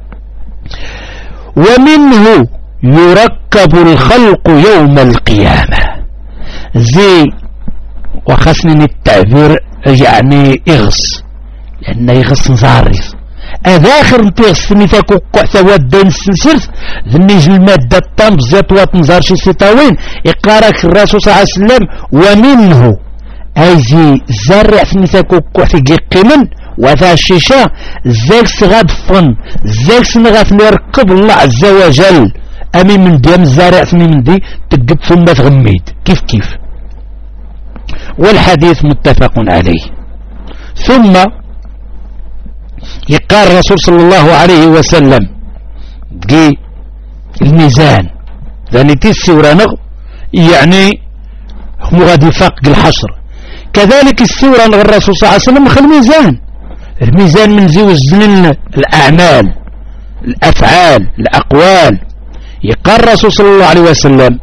ومنه يركب الخلق يوم القيامة زي وخصني التعبير يعني يغص لأنه يغص نزاريز أذاخر نتيغص نتاكو قعثة ودين سنسرث ذنيج المادة الطام بزيت وات نزار شي سيطاوين يقارك الرسول صلى الله عليه وسلم ومنه أيزي زرع نتاكو قعثة يقيمن وذا الشيشة زيك سغاد فن زيك سنغات نركب الله عز وجل أمي من ديام الزارع ثني من دي تقب ثم تغميد كيف كيف والحديث متفق عليه ثم يقال الرسول صلى الله عليه وسلم دي الميزان ذاني تيسي ورانغ يعني هم غادي فاق الحشر كذلك السورة الرسول صلى الله عليه وسلم خل الميزان الميزان من زي وزن الأعمال الأفعال الأقوال يقال الرسول صلى الله عليه وسلم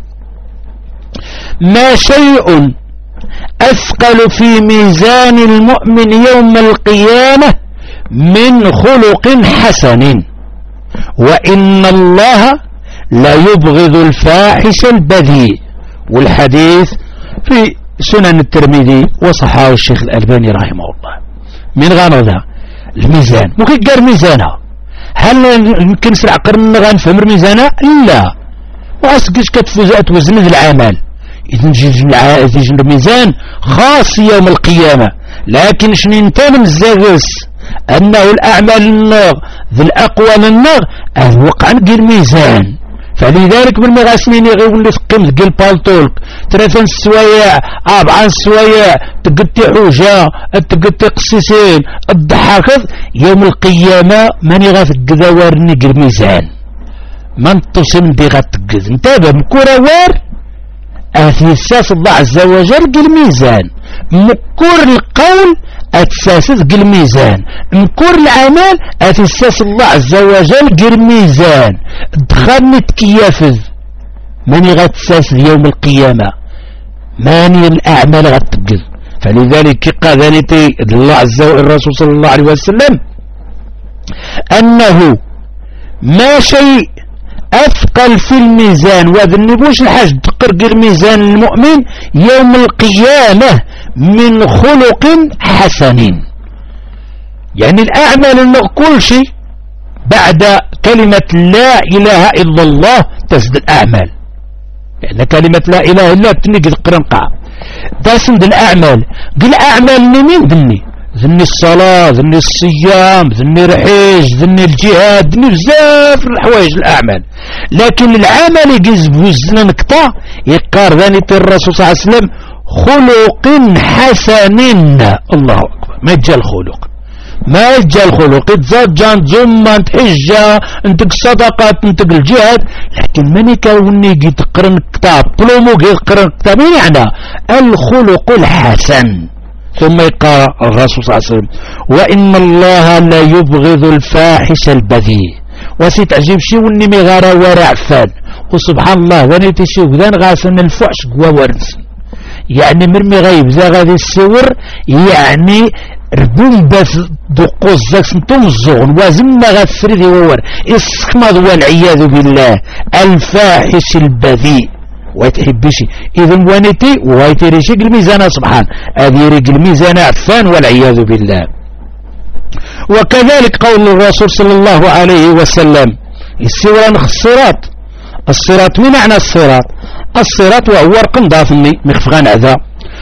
ما شيء أثقل في ميزان المؤمن يوم القيامة من خلق حسن وإن الله لا يبغض الفاحش البذيء والحديث في سنن الترمذي وصححه الشيخ الألباني رحمه الله من غنى الميزان ممكن قال ميزانها هل يمكن سرع قرن غنفهم الميزانة؟ لا واسكش كتفوز توزن العمل إذن يجي الميزان خاص يوم القيامة لكن شنين تام الزاغس أنه الأعمال النار ذي الأقوال النار الوقع نقي الميزان فلذلك بالمغاسنين يغيون اللي تقيم ذكي البالطولك ثلاثة السوايع أربعة السوايع تقدي حوجة تقدي قسيسين الضحاكظ يوم القيامة ماني غاتقذا وارني الميزان من تصم دي غاتقذ انتبه مكورة وار أثيساس الله عز وجل الميزان مكور القول أتساسد الميزان مكور العمل أتساس الله عز وجل الميزان دخلني تكيافذ ماني غتساسد يوم القيامة ماني الأعمال غتقذ فلذلك قال الله عز وجل الرسول صلى الله عليه وسلم أنه ما شيء أثقل في الميزان وذنبوش الحاج تقرق الميزان المؤمن يوم القيامة من خلق حسن. يعني الأعمال كل شيء بعد كلمة لا إله إلا الله تزد الأعمال، لأن يعني كلمة لا إله إلا الله تنقل قرنقع تسند الأعمال. قل أعمال من ذني ذني الصلاة، ذني الصيام، ذني الحج، ذني الجهاد، ذني بزاف الحوايج الأعمال. لكن العمل يجذب وزن نكتا يقار ذني الرسول صلى الله عليه وسلم خلق حسن. الله أكبر. ما جاء الخلق، ما جاء الخلق تزجان زمان تحجة انتك صدقات انتك الجهاد، لكن من يكوني يتقرن كتاب بلومو يتقرن كتاب يعني الخلق الحسن. ثم يقال الرسول صلى الله عليه وسلم وإن الله لا يبغض الفاحش البذيء. وسيت عجيب شي وني مغارة ورع فان وسبحان الله وني تشوف ذان غاسن الفحش قوى ورنس، يعني مرمي غيب ذا غادي السور يعني ربون بس دقوز زاك سنتم الزغن وزما غفرذي وور اسكمض والعياذ بالله الفاحش البذيء ويتحبشي إذن وانتي وهيتي ريشيك الميزان سبحان هذه ريق الميزان عفان والعياذ بالله. وكذلك قول الرسول صلى الله عليه وسلم السوران الصراط. الصراط من معنى الصراط؟ الصراط وهو رقم ضافني مخفغان عذا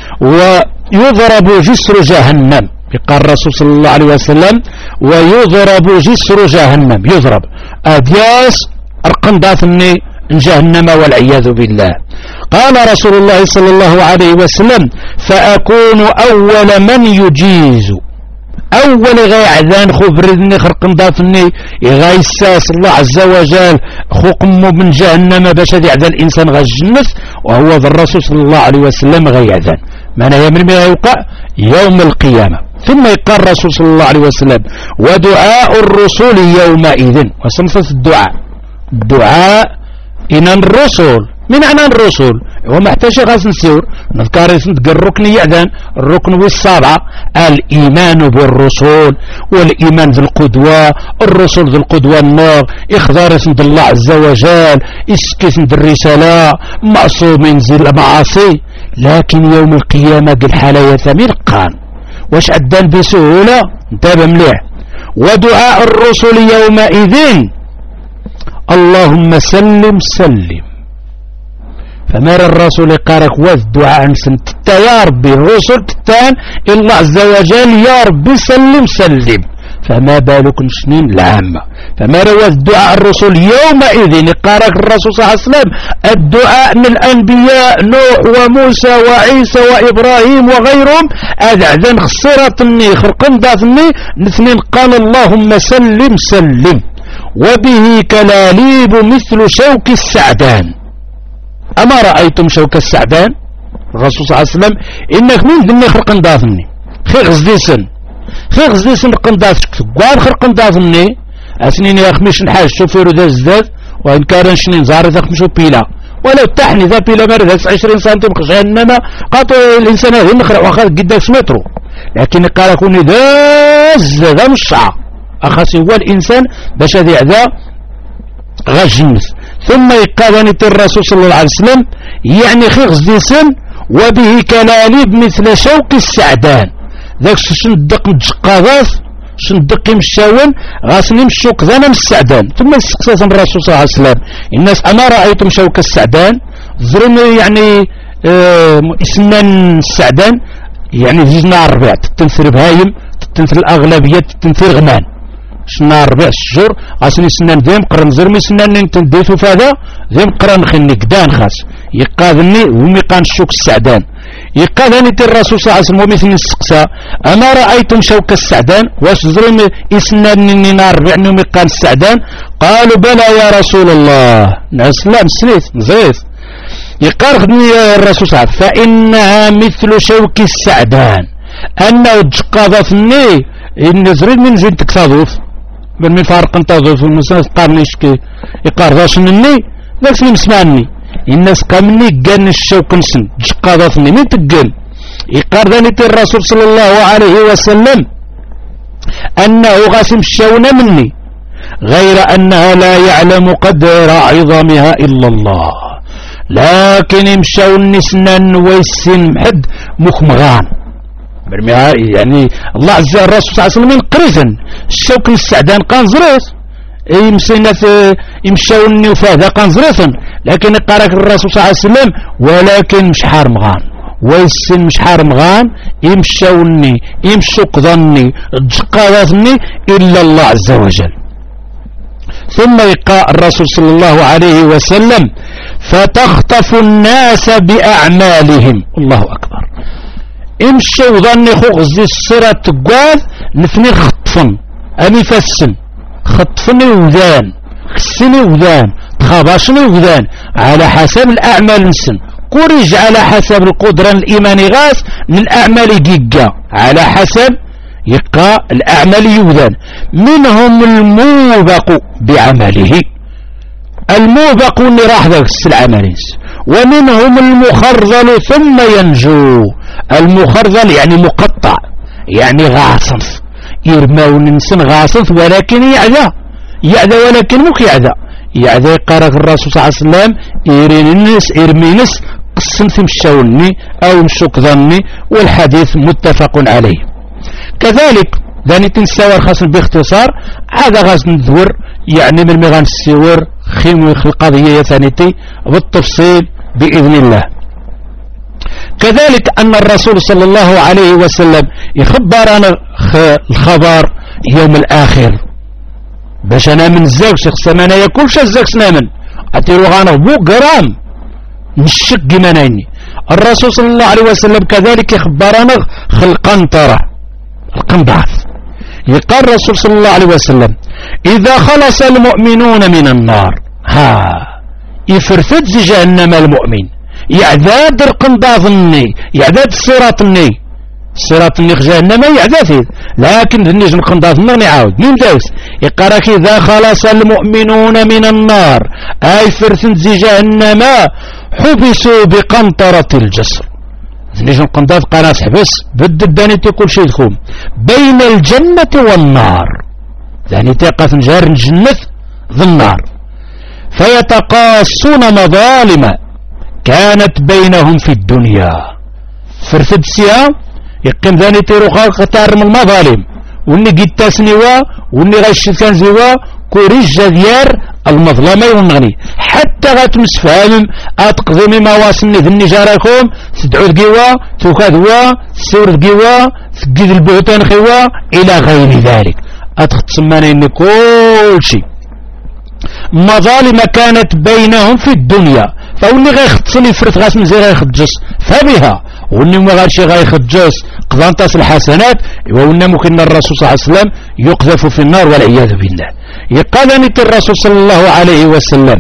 ويضرب جسر جهنم. قال الرسول صلى الله عليه وسلم ويضرب جسر جهنم، يضرب أدياس رقم ضافني جهنم والعياذ بالله. قال رسول الله صلى الله عليه وسلم فأكون أول من يجيز، أول غاي عذان خبرني خرق ضافني غاي الساس الله عز وجل خوقمو من جهنم باش هذا عذان الإنسان غا الجنة، وهو ذا الرسول صلى الله عليه وسلم غاي عذان معنى يمر ما يوقع يوم القيامة. ثم يقال الرسول صلى الله عليه وسلم ودعاء الرسول يومئذ. وصنفة الدعاء الدعاء إن الرسل من أنا الرسل هو محتاج غاز نسيور نذكر الركن يعذن الركن والسابعة الإيمان بالرسول والإيمان بالقدوة. الرسول ذو القدوة النار إخضار اسم الله عز وجل إسكسم الرسالة معصوم من زل المعاصي. لكن يوم القيامة الحالة ثمين قان واش عدان بسهولة انتبه مليح. ودعاء الرسل يومئذ اللهم سلم سلم. فمر الرسول قارك والدعاء عن سنت يا ربي الرسل تتان الله عز وجل يا ربي سلم سلم، فما بالك سنين العامة. فما روى الدعاء الرسول يومئذ قارك الرسول صلى الله عليه وسلم الدعاء من الأنبياء نوح وموسى وعيسى وإبراهيم وغيرهم أذعذن خسرتني خرقن دافني الاثنين قال اللهم سلم سلم. وبه كلاليب مثل شوك السعدان. أما رأيتم شوك السعدان؟ الرسول صلى الله عليه وسلم إنك من ذني خرقن دافني خير غزديسن خير غزديسن خرقن دافك قوان خرقن دافني أسنين يا خميش نحاج شوفيرو ذا الزداد وإن كان شنين زار ذا خمشو بيلا ولو تحني ذا بيلا مرد عشرين سنتيم خشانما قاطو الإنسان هذا نخرق وخذ قداك مترو، لكن قال كوني ذا الزداد مشع أخاسي هو الإنسان باش هذا عذا غجنس. ثم يقال أن الرسول صلى الله عليه وسلم يعني خيغز ديسن وبه كلاليب مثل شوك السعدان. ذاك شندق متشقاضاف شندق مشاون غاسني مشوك ذانا من السعدان. ثم يستقصص الرسول صلى الله عليه وسلم الناس أما رأيتم شوك السعدان ظلم يعني آه اسنان السعدان يعني زيزنا الربيع تتنثر بهايم تتنثر الأغلبية تتنثر غمان شنا ربع الشجر غاسني سنان ذي مقرن زرمي سنان نتنديتو فهذا ذي مقرن خني قدان خاص يقاذني وميقان الشوك السعدان. يقاذني الرسول صلى الله عليه وسلم ومثل السقسا أما رأيتم شوك السعدان واش زرمي إسنان نار ربع وميقان السعدان؟ قالوا بلى يا رسول الله. نسلام سنيت زيت يقارخني يا الرسول صلى الله عليه وسلم فإنها مثل شوك السعدان أنه تقاذفني إن زرين من زين تكتظف من من فارق انتظف المسنس قارنيش كي يقارضاش مني ذاك سلم سمعني الناس قامني قان الشوك نسن جقاضتني من تقل يقارنت الرسول صلى الله عليه وسلم أنه غاسم الشون مني غير أنها لا يعلم قدر عظمها إلا الله، لكن يمشاو النسنان ويسن محد مخمغان يعني الله عز وجل الرسول صلى الله عليه وسلم قريزن الشوك السعدان قان زريس يمسينا يمشاو النوفاذ قان زريسن، لكن قارك الرسول صلى الله عليه وسلم ولكن مش حار مغان ويسن مش حار مغان يمشاوني يمشو قضني تجقاضني إلا الله عز وجل. ثم يقرأ الرسول صلى الله عليه وسلم فتخطف الناس بأعمالهم. الله أكبر. امشوا ظني خوغ زي السرة تقواذ نثني خطفن أمي فسن خطفني وذان خسني وذان تخابشني وذان على حسب الأعمال نسن قرج على حسب القدرة الإيماني غاس من الأعمال جيجا على حسب يقى الأعمال يوذان. منهم الموبق بعمله الموبق اللي راح ذاك العملين، ومنهم المخرذل ثم ينجو. المخرذل يعني مقطع يعني غاصنف يرماو ننسن غاصنف ولكن يعذى يعذى ولكن مك يعذى يعذى قارك الرسول صلى الله عليه وسلم يرين الناس يرمينس قسم مشاوني أو مشوك ظني، والحديث متفق عليه. كذلك ذاني تنساور خاص باختصار هذا غاز ندور يعني من مغان السور خيم في القضية ثانيتي بالتفصيل بإذن الله. كذلك أن الرسول صلى الله عليه وسلم يخبرنا الخبر يوم الآخر باش أنا من الزوج شخص ما ياكلش الزوج نامن أتيرو غانا بو جرام نشك جمانيني. الرسول صلى الله عليه وسلم كذلك يخبرنا القنطرة القنطار. يقال الرسول صلى الله عليه وسلم إذا خلص المؤمنون من النار ها يفرفد زي جهنم المؤمن يعداد القنطاظني يعداد الصراطني الصراطني جهنم يعداد، لكن ذنيج القنطاظني نعاود مين دايس يقرأك إذا خلص المؤمنون من النار أي فرثن زي جهنم حبسوا بقنطرة الجسر. ذنيج القنطاظ قناص حبس بدد داني تقول شيء دخوم بين الجنة والنار يعني تقف نجار الجنة ذي النار فيتقاصون مظالم كانت بينهم في الدنيا. فرثد سيا يقيم ذاني تيروخا قطار من المظالم وني قيتا سنوا وني غيشت كان زوا كوريجا ديار المظلمة والنغني حتى غتمسفهم اتقضي ما واصلني ذني جاراكم تدعو القوى تكاذوا تسور القوى تقيد البهتان خوا الى غير ذلك اتختصماني ان كل شيء مظالم كانت بينهم في الدنيا. فولي غيختصني فرث غاس مزير غيخدجس فبها وني ما غاشي غيخدجس قضانطاس الحسنات وولنا ممكن الرسول صلى الله عليه وسلم يقذف في النار والعياذ بالله. يقال نت الرسول صلى الله عليه وسلم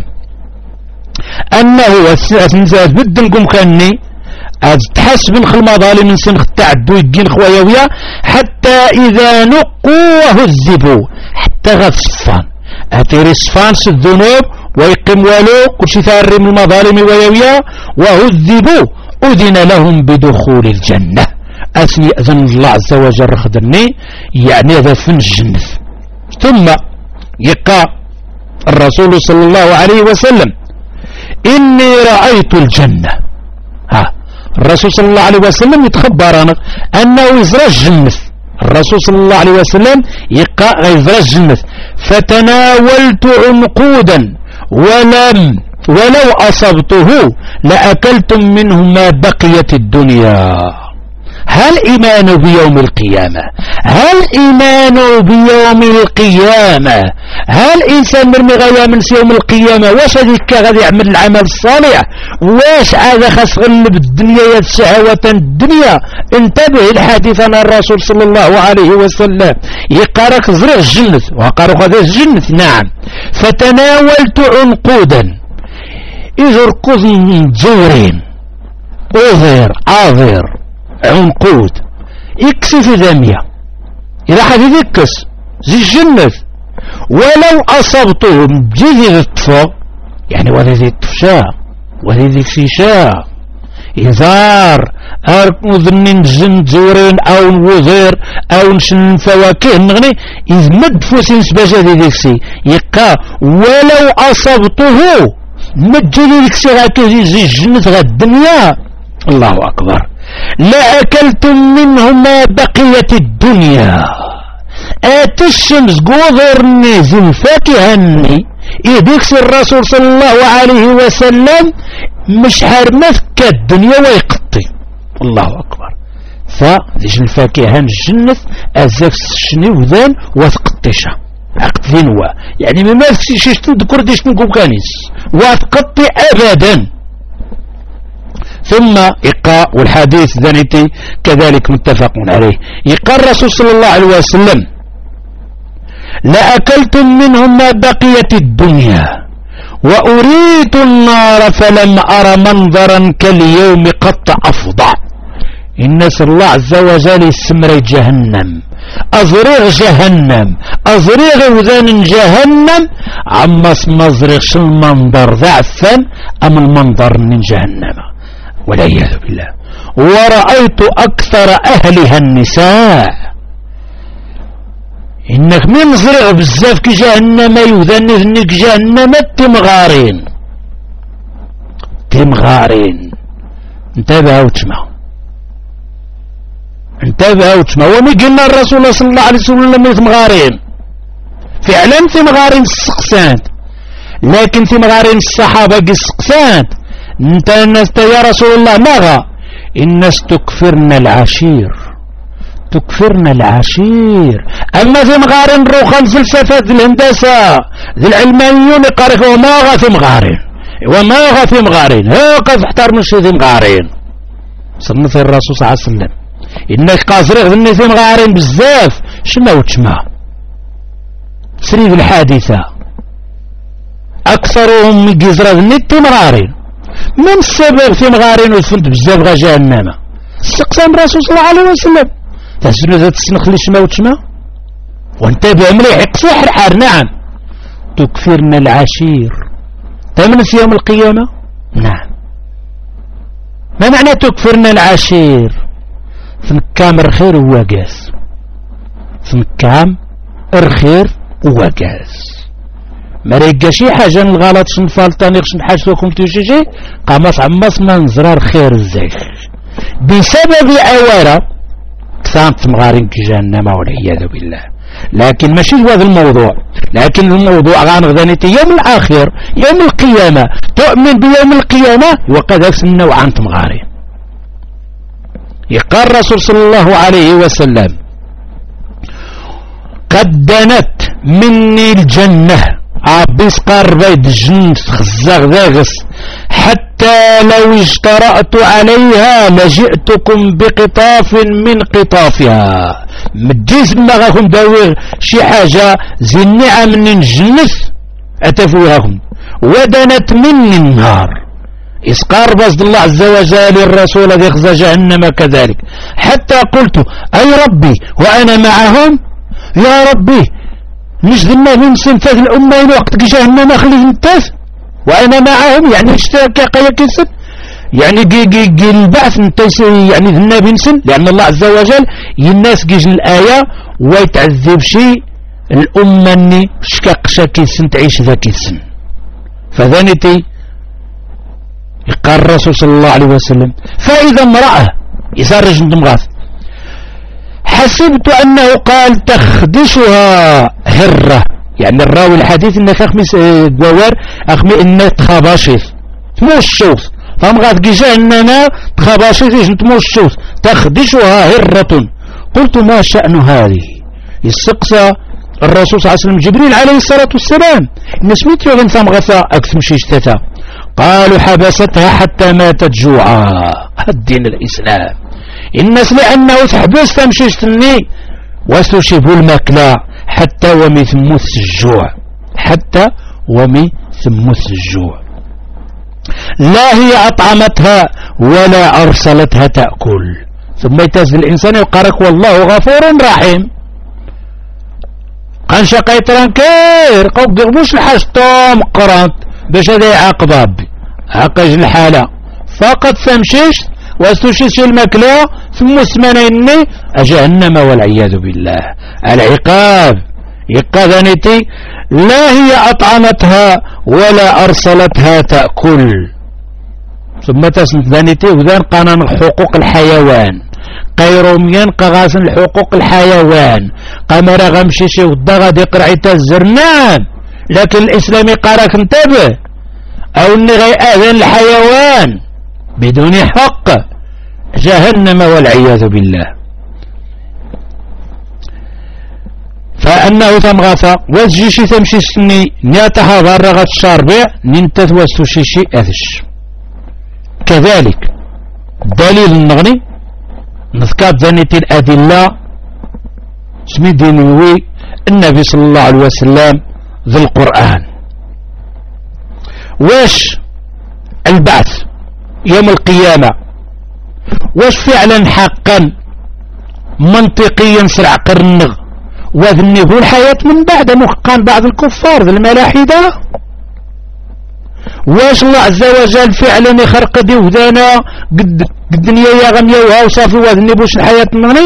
أنه أسنزاد بدنكم كاني تحسب نخ المظالم من سنخ تعدو يجين خوايويا حتى إذا نقوا وهذبوا حتى غتصفان أتيري صفان الذنوب ويقيم والو كل شيء ثاري من المظالم ويويا وهذبوا أذن لهم بدخول الجنة. أثني أذن الله عز وجل خدرني يعني هذا فن الجنة. ثم يقع الرسول صلى الله عليه وسلم إني رأيت الجنة. ها الرسول صلى الله عليه وسلم يتخبر أنه يزرى الجنة. الرسول صلى الله عليه وسلم يقع يزرى الجنة فتناولت عنقودا ولم ولو أصبته لأكلتم منه ما بقيت الدنيا. هل إيمان بيوم القيامة هل إيمان بيوم القيامة هل إنسان مرمي غيا من يوم القيامة واش هذيك غادي يعمل العمل الصالح واش هذا خاص غلب الدنيا شهوة الدنيا. انتبه الحديث عن الرسول صلى الله عليه وسلم يقارك زرع الجنة وقارك هذا الجنة نعم. فتناولت عنقودا يجركوز زورين أوذر عاذر عنقود يكسف ذامية إذا حد يذكس زي الجنة ولو أصبتهم جذي الطفا يعني وذي الطفشاء وذي السيشاء إزار أذنين جن زورين أو وزير أو نشن فواكه نغني إذ مد فوسين سباجة ديكسي يقا ولو أصبته مجد ديكسي غاكي زي جنة غا الدنيا الله أكبر لأكلتم منهما بقية الدنيا آتي الشمس قوذرني زي الفاكهني يديكسي الرسول صلى الله عليه وسلم مش حرمث كالدنيا ويقطي الله أكبر فذيش الفاكهة الجنة أزاف الشني وذان وثقطيشا عقد ذنوة يعني ما ماذكسي شيش تذكر ديش نقوم كانيس وثقطي أبدا ثم إقاء والحديث ذنتي كذلك متفق عليه إقاء الرسول صلى الله عليه وسلم لأكلتم منهما بقية الدنيا وأريد النار فلم أر منظرا كاليوم قط أفضع إن الله عز وجل السمر جهنم أزرغ جهنم أزرغ وذان جهنم عما مزرغش المنظر ذعفا أم المنظر من جهنم والعياذ بالله ورأيت أكثر أهلها النساء إنك من زرع بزاف كي جهنم يوذن ذنك جهنم تمغارين تمغارين انتبه وتسمع انتبه وتسمع ومي قلنا الرسول صلى الله عليه وسلم تمغارين فعلا تمغارين السقسان لكن تمغارين الصحابة قي السقسان انت الناس يا رسول الله ماذا الناس تكفرن العشير تكفرنا العشير أما في مغارين روخان فلسفة الهندسة ذي العلمانيون يقارك وما غا في مغارين وما غا في مغارين ها قف احتار مش في مغارين صنف الرسول صلى الله عليه وسلم إنك قازرق ذني في مغارين بزاف شما وتشما سريد الحادثة أكثرهم من جزرة ذني في مغارين من السبب في مغارين وفنت بزاف غا جهنم استقسام الرسول صلى الله عليه وسلم تسنو ذات السنخ ليش ما وتشما وانتبه مليح يقصح الحار نعم تكفرنا العشير تمن في يوم القيامة نعم ما معنى تكفرنا العشير ثمكام الخير وواقاس ثمكام الخير وواقاس ما ريقا شي حاجة الغلط شنفالتاني شنحاجتوكم توشيشي قامص عمص منزرار خير الزيخ بسبب أوارا كثانت مغارين كجهنم والعياذ بالله لكن ماشي هذا الموضوع لكن الموضوع غانغدانيتي يوم الآخر يوم القيامة تؤمن بيوم القيامة وقد أكسن وعنت مغارين يقال الرسول صلى الله عليه وسلم قد دنت مني الجنة عبيس قربيد الجنة خزاغ ذاغس حتى لو اجترأت عليها لجئتكم بقطاف من قطافها مجيس ما غاكم داوير شي حاجة زي النعم من الجنة أتفوهاهم ودنت مني النار إسقار بصد الله عز وجل الرسول ذي خزا جهنم كذلك حتى قلت أي ربي وأنا معهم يا ربي نجد ما من سنفاذ الأمين وقت جهنم خليه نتاف وأنا معهم يعني اشتراك قيا كيسن يعني جي جي جي البعث نتاس يعني ذنا بنسن لأن الله عز وجل يناس جيج الآية ويتعذب شيء الأمة اني شكاق شاكيسن تعيش ذا كيسن فذانتي يقال الرسول صلى الله عليه وسلم فإذا امرأة يسرج نتمغاث حسبت أنه قال تخدشها هرة يعني الراوي الحديث إن خمس جوار أخمي إن تخاباشيث تموش الشوث فمغاث جيجا إننا تخاباشيث إيش تموش الشوث تخدشها هرة قلت ما شأن هذه يستقصى الرسول صلى الله عليه وسلم جبريل عليه الصلاة والسلام إن سميت يوغن ثمغثا أكثم شيشتتا قالوا حبستها حتى ماتت جوعا الدين الإسلام الناس لأنه تحبس تمشيشتني وستشبه المكلا حتى ومي ثموث الجوع حتى ومي ثموث الجوع لا هي أطعمتها ولا أرسلتها تأكل ثم يتزل الإنسان يقارك والله غفور رحيم قان شقيت رانكير قوك قبوش الحاج طوم قرانت باش هذا يعاقب ربي عقج الحالة فقط تمشيش واستوشيش المكلا ثم سمانيني جهنم والعياذ بالله. العقاب يقاذنتي لا هي أطعمتها ولا أرسلتها تأكل. ثم تسنت ذانتي وذان قانون حقوق الحيوان قيروميان قغاسن حقوق الحيوان قمر غمشيشي والضغط يقرعي تزرنان. لكن الإسلام قارك انتبه أو أني غي أذن الحيوان بدون حق جهنم والعياذ بالله. فأنه تمغفى وزجيشي تمشي سني نياتها ضرغت الشاربع ننتث وستوشيشي أذش. كذلك دليل النغني نذكر ذنيت الأدلة سمي دينوي النبي صلى الله عليه وسلم ذي القرآن. واش البعث يوم القيامة واش فعلا حقا منطقيا سرع قرنغ وذنبه الحياة من بعد مقان بعض الكفار ذي الملاحدة؟ واش الله عز وجل فعلا يخرق دي وذانا قد الدنيا يا غمية وها وصافي وذنبوش الحياة منغني؟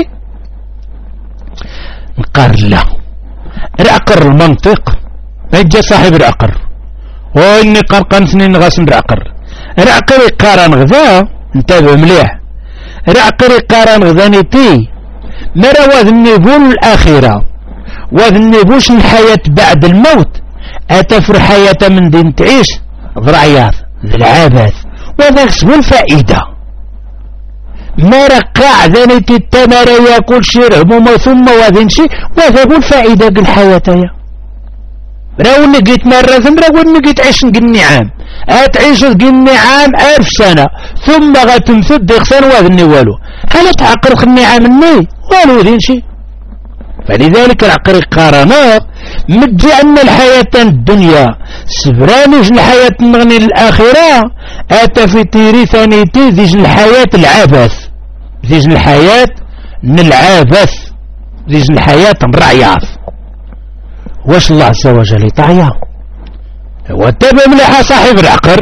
نقار لا العقر المنطق اجا صاحب العقر واني قرقان سنين غاسم العقر العقر يقارن غذا انتبه مليح العقر يقارن غذانيتي مرا وذنبو الآخرة وذنبوش الحياة بعد الموت أتفر حياة من دين تعيش ضرعياض ذي العبث وذاك سبو الفائدة ما رقع ذنيتي التمر ياكل شي رهمومة ثم وذن شي وذاك الفائدة بالحياة يا راو نقيت مرة ثم راو نقيت عيش نقني عام اتعيش نقني عام ألف سنة ثم غتمثل ديخسان وذني والو هل تعقر خني عام الني والو ذين شي. فلذلك العقر قارنات مدي أن الحياة الدنيا سبرانيش الحياة المغني الآخرة أتى في تيري ثانيتي ذيج الحياة العبث ذيج الحياة نلعبث ذيج الحياة نرعياث. واش الله عز وجل يطعيا واتبع مليحة صاحب العقر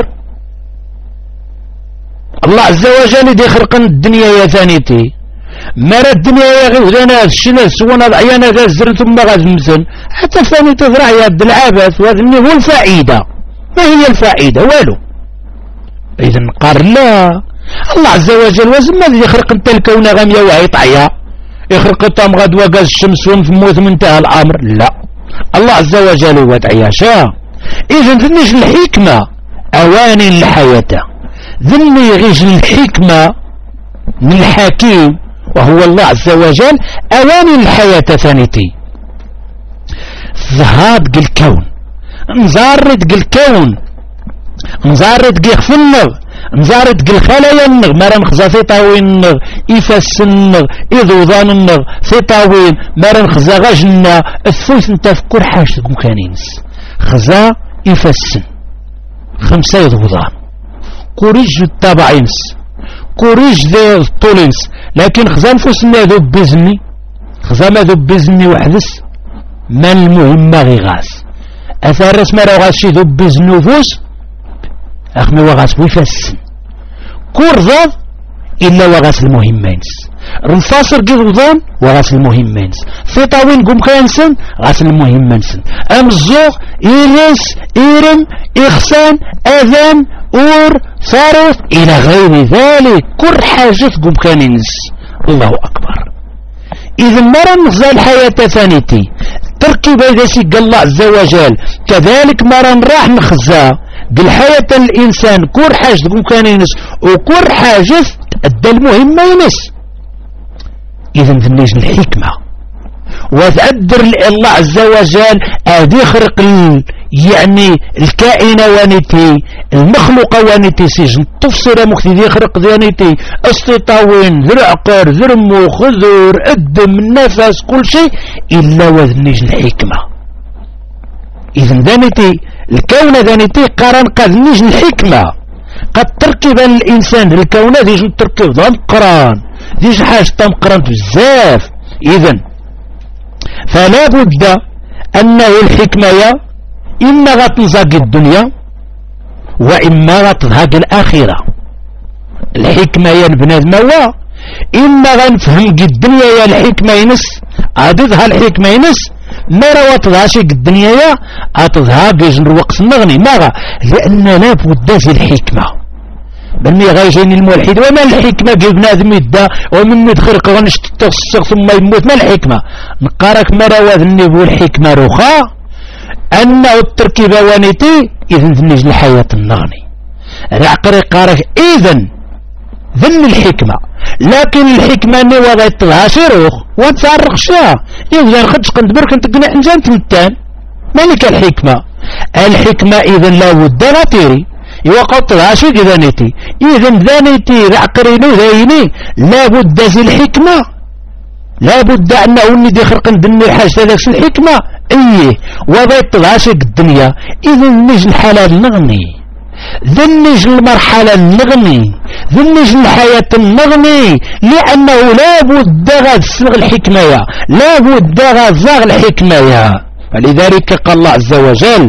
الله عز وجل يدي خرق الدنيا يا ثانيتي مرا الدنيا يا غير ذانا الشنا سوانا العيانا ذا الزر ثم غازمسن حتى ثاني تزرع يد العبث وذني هو الفائدة. ما هي الفائدة؟ والو. إذا قال لا الله عز وجل وزن ماذا يخرق انت الكون غامية وهي طعيا يخرق الطام غد وقاز الشمس ونفموت منتهى الأمر؟ لا الله عز وجل ودعيا شاء. إذا ذنيش الحكمة أواني الحياة ذني غيش الحكمة من الحكيم وهو الله عز وجل أواني الحياة ثانيتي ظهاد الكون نزارد الكون نزارد يخفنغ نزارد الخلايا النغ مرا نخزا في طاوين النغ إفاس النغ إذوضان النغ في طاوين مرا نخزا غاجنا الثلث نتفكر حاجة مكانينس خزا إفاس خمسة يذوضان كوريج التابعينس كوريج ذي الطولنس لكن خزان فوسنا ذو بزني خزان ذو بزني وحدث ما المهمة غي غاس أثار رسمة رو غاسي ذو بزني وفوس أخمي وغاس ويفسن كورضاض إلا وغاس المهمينس رنفاصر قضوضان وغاس المهمينس في طاوين قم كانسن غاس المهمينس أمزوغ إيرس إيرم إخسان أذان أور صارف إلى غير ذلك كل حاجة قم كاننس. الله أكبر. إذا مرة نخزى الحياة ثانيتي تركيب هذا شيء قال الله عز وجل كذلك مرة راح نخزى بالحياة الإنسان كل حاجة قم كاننس وكل حاجة أدى المهمة ينس. إذا ذنيش الحكمة وتقدر الله عز وجل أدي خرق يعني الكائنة وانيتي المخلوقة وانيتي سجن تفسير مختدي خرق ذانيتي استطاوين ذر عقر ذر مخ ذر الدم النفس كل شيء إلا وذنيج الحكمة. إذن ذانيتي الكون ذانيتي قرن قد نيج الحكمة قد تركب الإنسان الكون ذي تركب ذا مقران ذي حاجة مقران بزاف. إذن فلا بد أنه الحكمة إما غتنزاق الدنيا وإما غتنزاق الآخرة الحكمة يا البنادم هو إما غنفهم قد الدنيا يا الحكمة ينس أتظهر الحكمة ينس ما راه تظهرش قد الدنيا يا أتظهر جيجن الوقت النغني ماغا لأن لابد زي الحكمة بني غايجيني الملحد وما الحكمة كي بنادم يدا ومن يدخرق غنشتتغ ثم يموت ما الحكمة نقارك ما راه النبو الحكمة رخا أنه التركيبة وانيتي إذن ذنج الحياة النغني رعقري قارك إذن ذن الحكمة لكن الحكمة ني وغا يطلعها شيروخ وتعرق شيها إذن خدش قند برك انت قنع نجان تمتان مالك الحكمة الحكمة إذن لابد غاتيري يوقع طلعها شي ذانيتي إذن ذانيتي رعقرينو ذايني لابد زي الحكمة لابد أنه ندي خرق ندني حاجة ذاك الحكمة ايه وغا يطلعها الدنيا إذن نجي الحلال نغني ذنج المرحلة النغني ذنج الحياة النغني لأنه لا بد غاد صغ الحكمة لا بد غاد زاغ الحكمة فلذلك قال الله عز وجل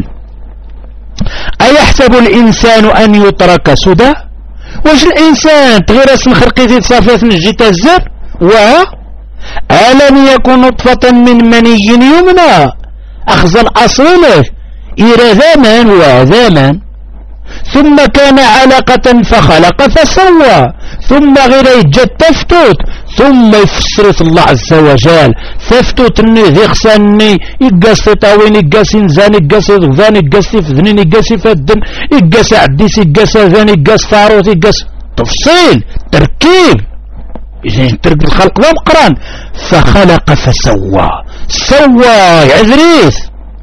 أيحسب الإنسان أن يترك سدى واش الإنسان تغير اسم خرقي ذي تصافيت نجي تزر و ألم يكن نطفة من مني يمنى أخذ الأصل إلى زمان وزمان ثم كان علقة فخلق فسوى ثم غير يجد تفتوت ثم يفسر الله عز وجل تفتوت اني ذي خساني يقاسي طاوين يقاسي نزان يقاسي غذان يقاسي فذنين يقاسي فدن يقاسي عديس يقاسي ذان يقاسي فاروت يقاسي تفصيل تركيب إذن ترك الخلق ومقران فخلق فسوى سوى عذريث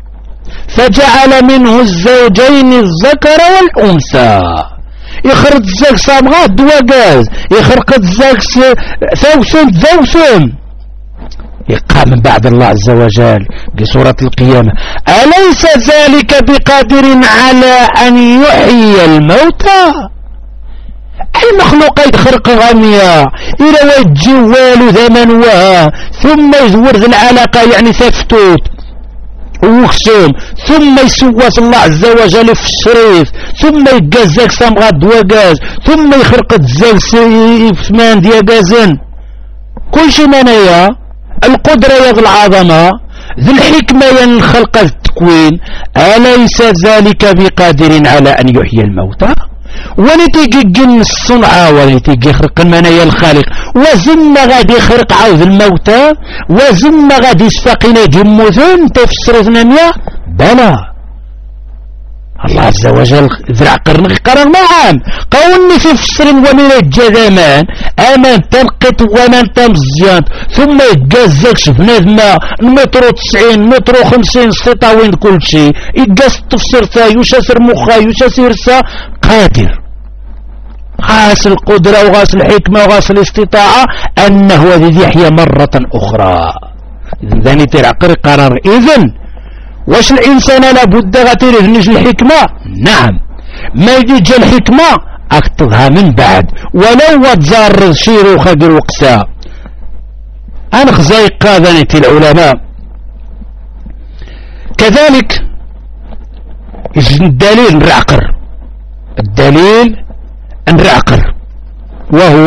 فجعل منه الزوجين الذكر والأنثى يخرج الزاك صامغات دواقاز يخرق الزاك ثوثن ثوثن يقام من بعد الله عز وجل بسورة القيامة أليس ذلك بقادر على أن يحيي الموتى أي مخلوق يخرق غامية إلى وجوال ذمن وها ثم يزور ذي العلاقة يعني ثفتوت وخسوم ثم يسوس الله عز وجل في الشريف ثم يقازك سامغات دواقاز ثم يخرق الزاك ثمان دياقازن كل شيء منايا القدرة يا العظمة ذي الحكمة ين الخلق التكوين أليس ذلك بقادر على أن يحيي الموتى ولتيجي جن الصنعة ولتيجي يخرق المنايا الخالق وزن غادي يخرق عوذ الموتى وزن غادي يسفقنا جموذن تفسر ذنانيا بلا الله عز وجل ذرع قرن قرن معام قولني في فسر ومن الجذمان امان تنقط ومن تمزيان ثم يتجازك شفنا ذما المترو تسعين مترو خمسين ستطاوين كل شيء يتجاز تفسر تا يشاسر مخا يشاسر سا قادر غاس القدرة وغاس الحكمة وغاس الاستطاعة أنه الذي يحيى مرة أخرى ذاني تلعقر قرار إذن واش الإنسان لابد غتير نجي الحكمة نعم ما يجي جا الحكمة أكتظها من بعد ولو تزار شيرو خاقر وقسا أنا خزايق قاذنتي العلماء كذلك الدليل نرعقر الدليل نرعقر وهو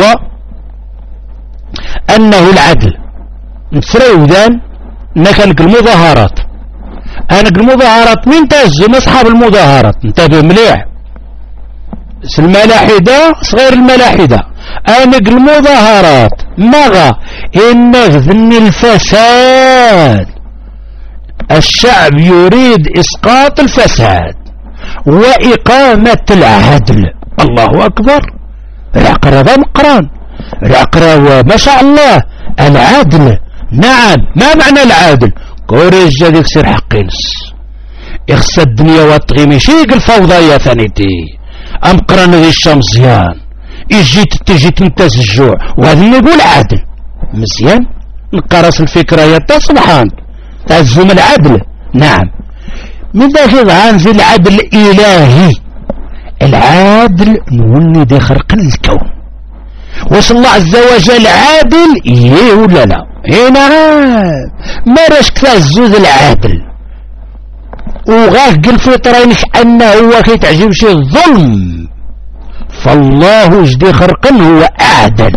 أنه العدل نسريودان نكالك المظاهرات أنا المظاهرات من تهزم أصحاب المظاهرات انتبه مليح الملاحدة صغير الملاحدة أنا المظاهرات مغا إن ذن الفساد الشعب يريد إسقاط الفساد وإقامة العدل الله أكبر العقر هذا مقران العقر ما شاء الله العدل نعم ما معنى العدل كوريج جاديك سير حقينس يخسى الدنيا واتغي مشيق الفوضى يا ثانيتي أم قران ذي الشمزيان يجيت تجيت ممتاز الجوع وهذا اللي يقول عدل مزيان نقرص الفكرة يا سبحان تعزم العدل نعم من داخل عنزي العدل الإلهي العادل نولي دي خرق الكون واش الله عز وجل عادل ايه ولا لا ايه نعم ما راش كتعزوز العادل وغاق الفطرة انك انه هو كيتعجب شي الظلم فالله جدي خرقن هو أعدل،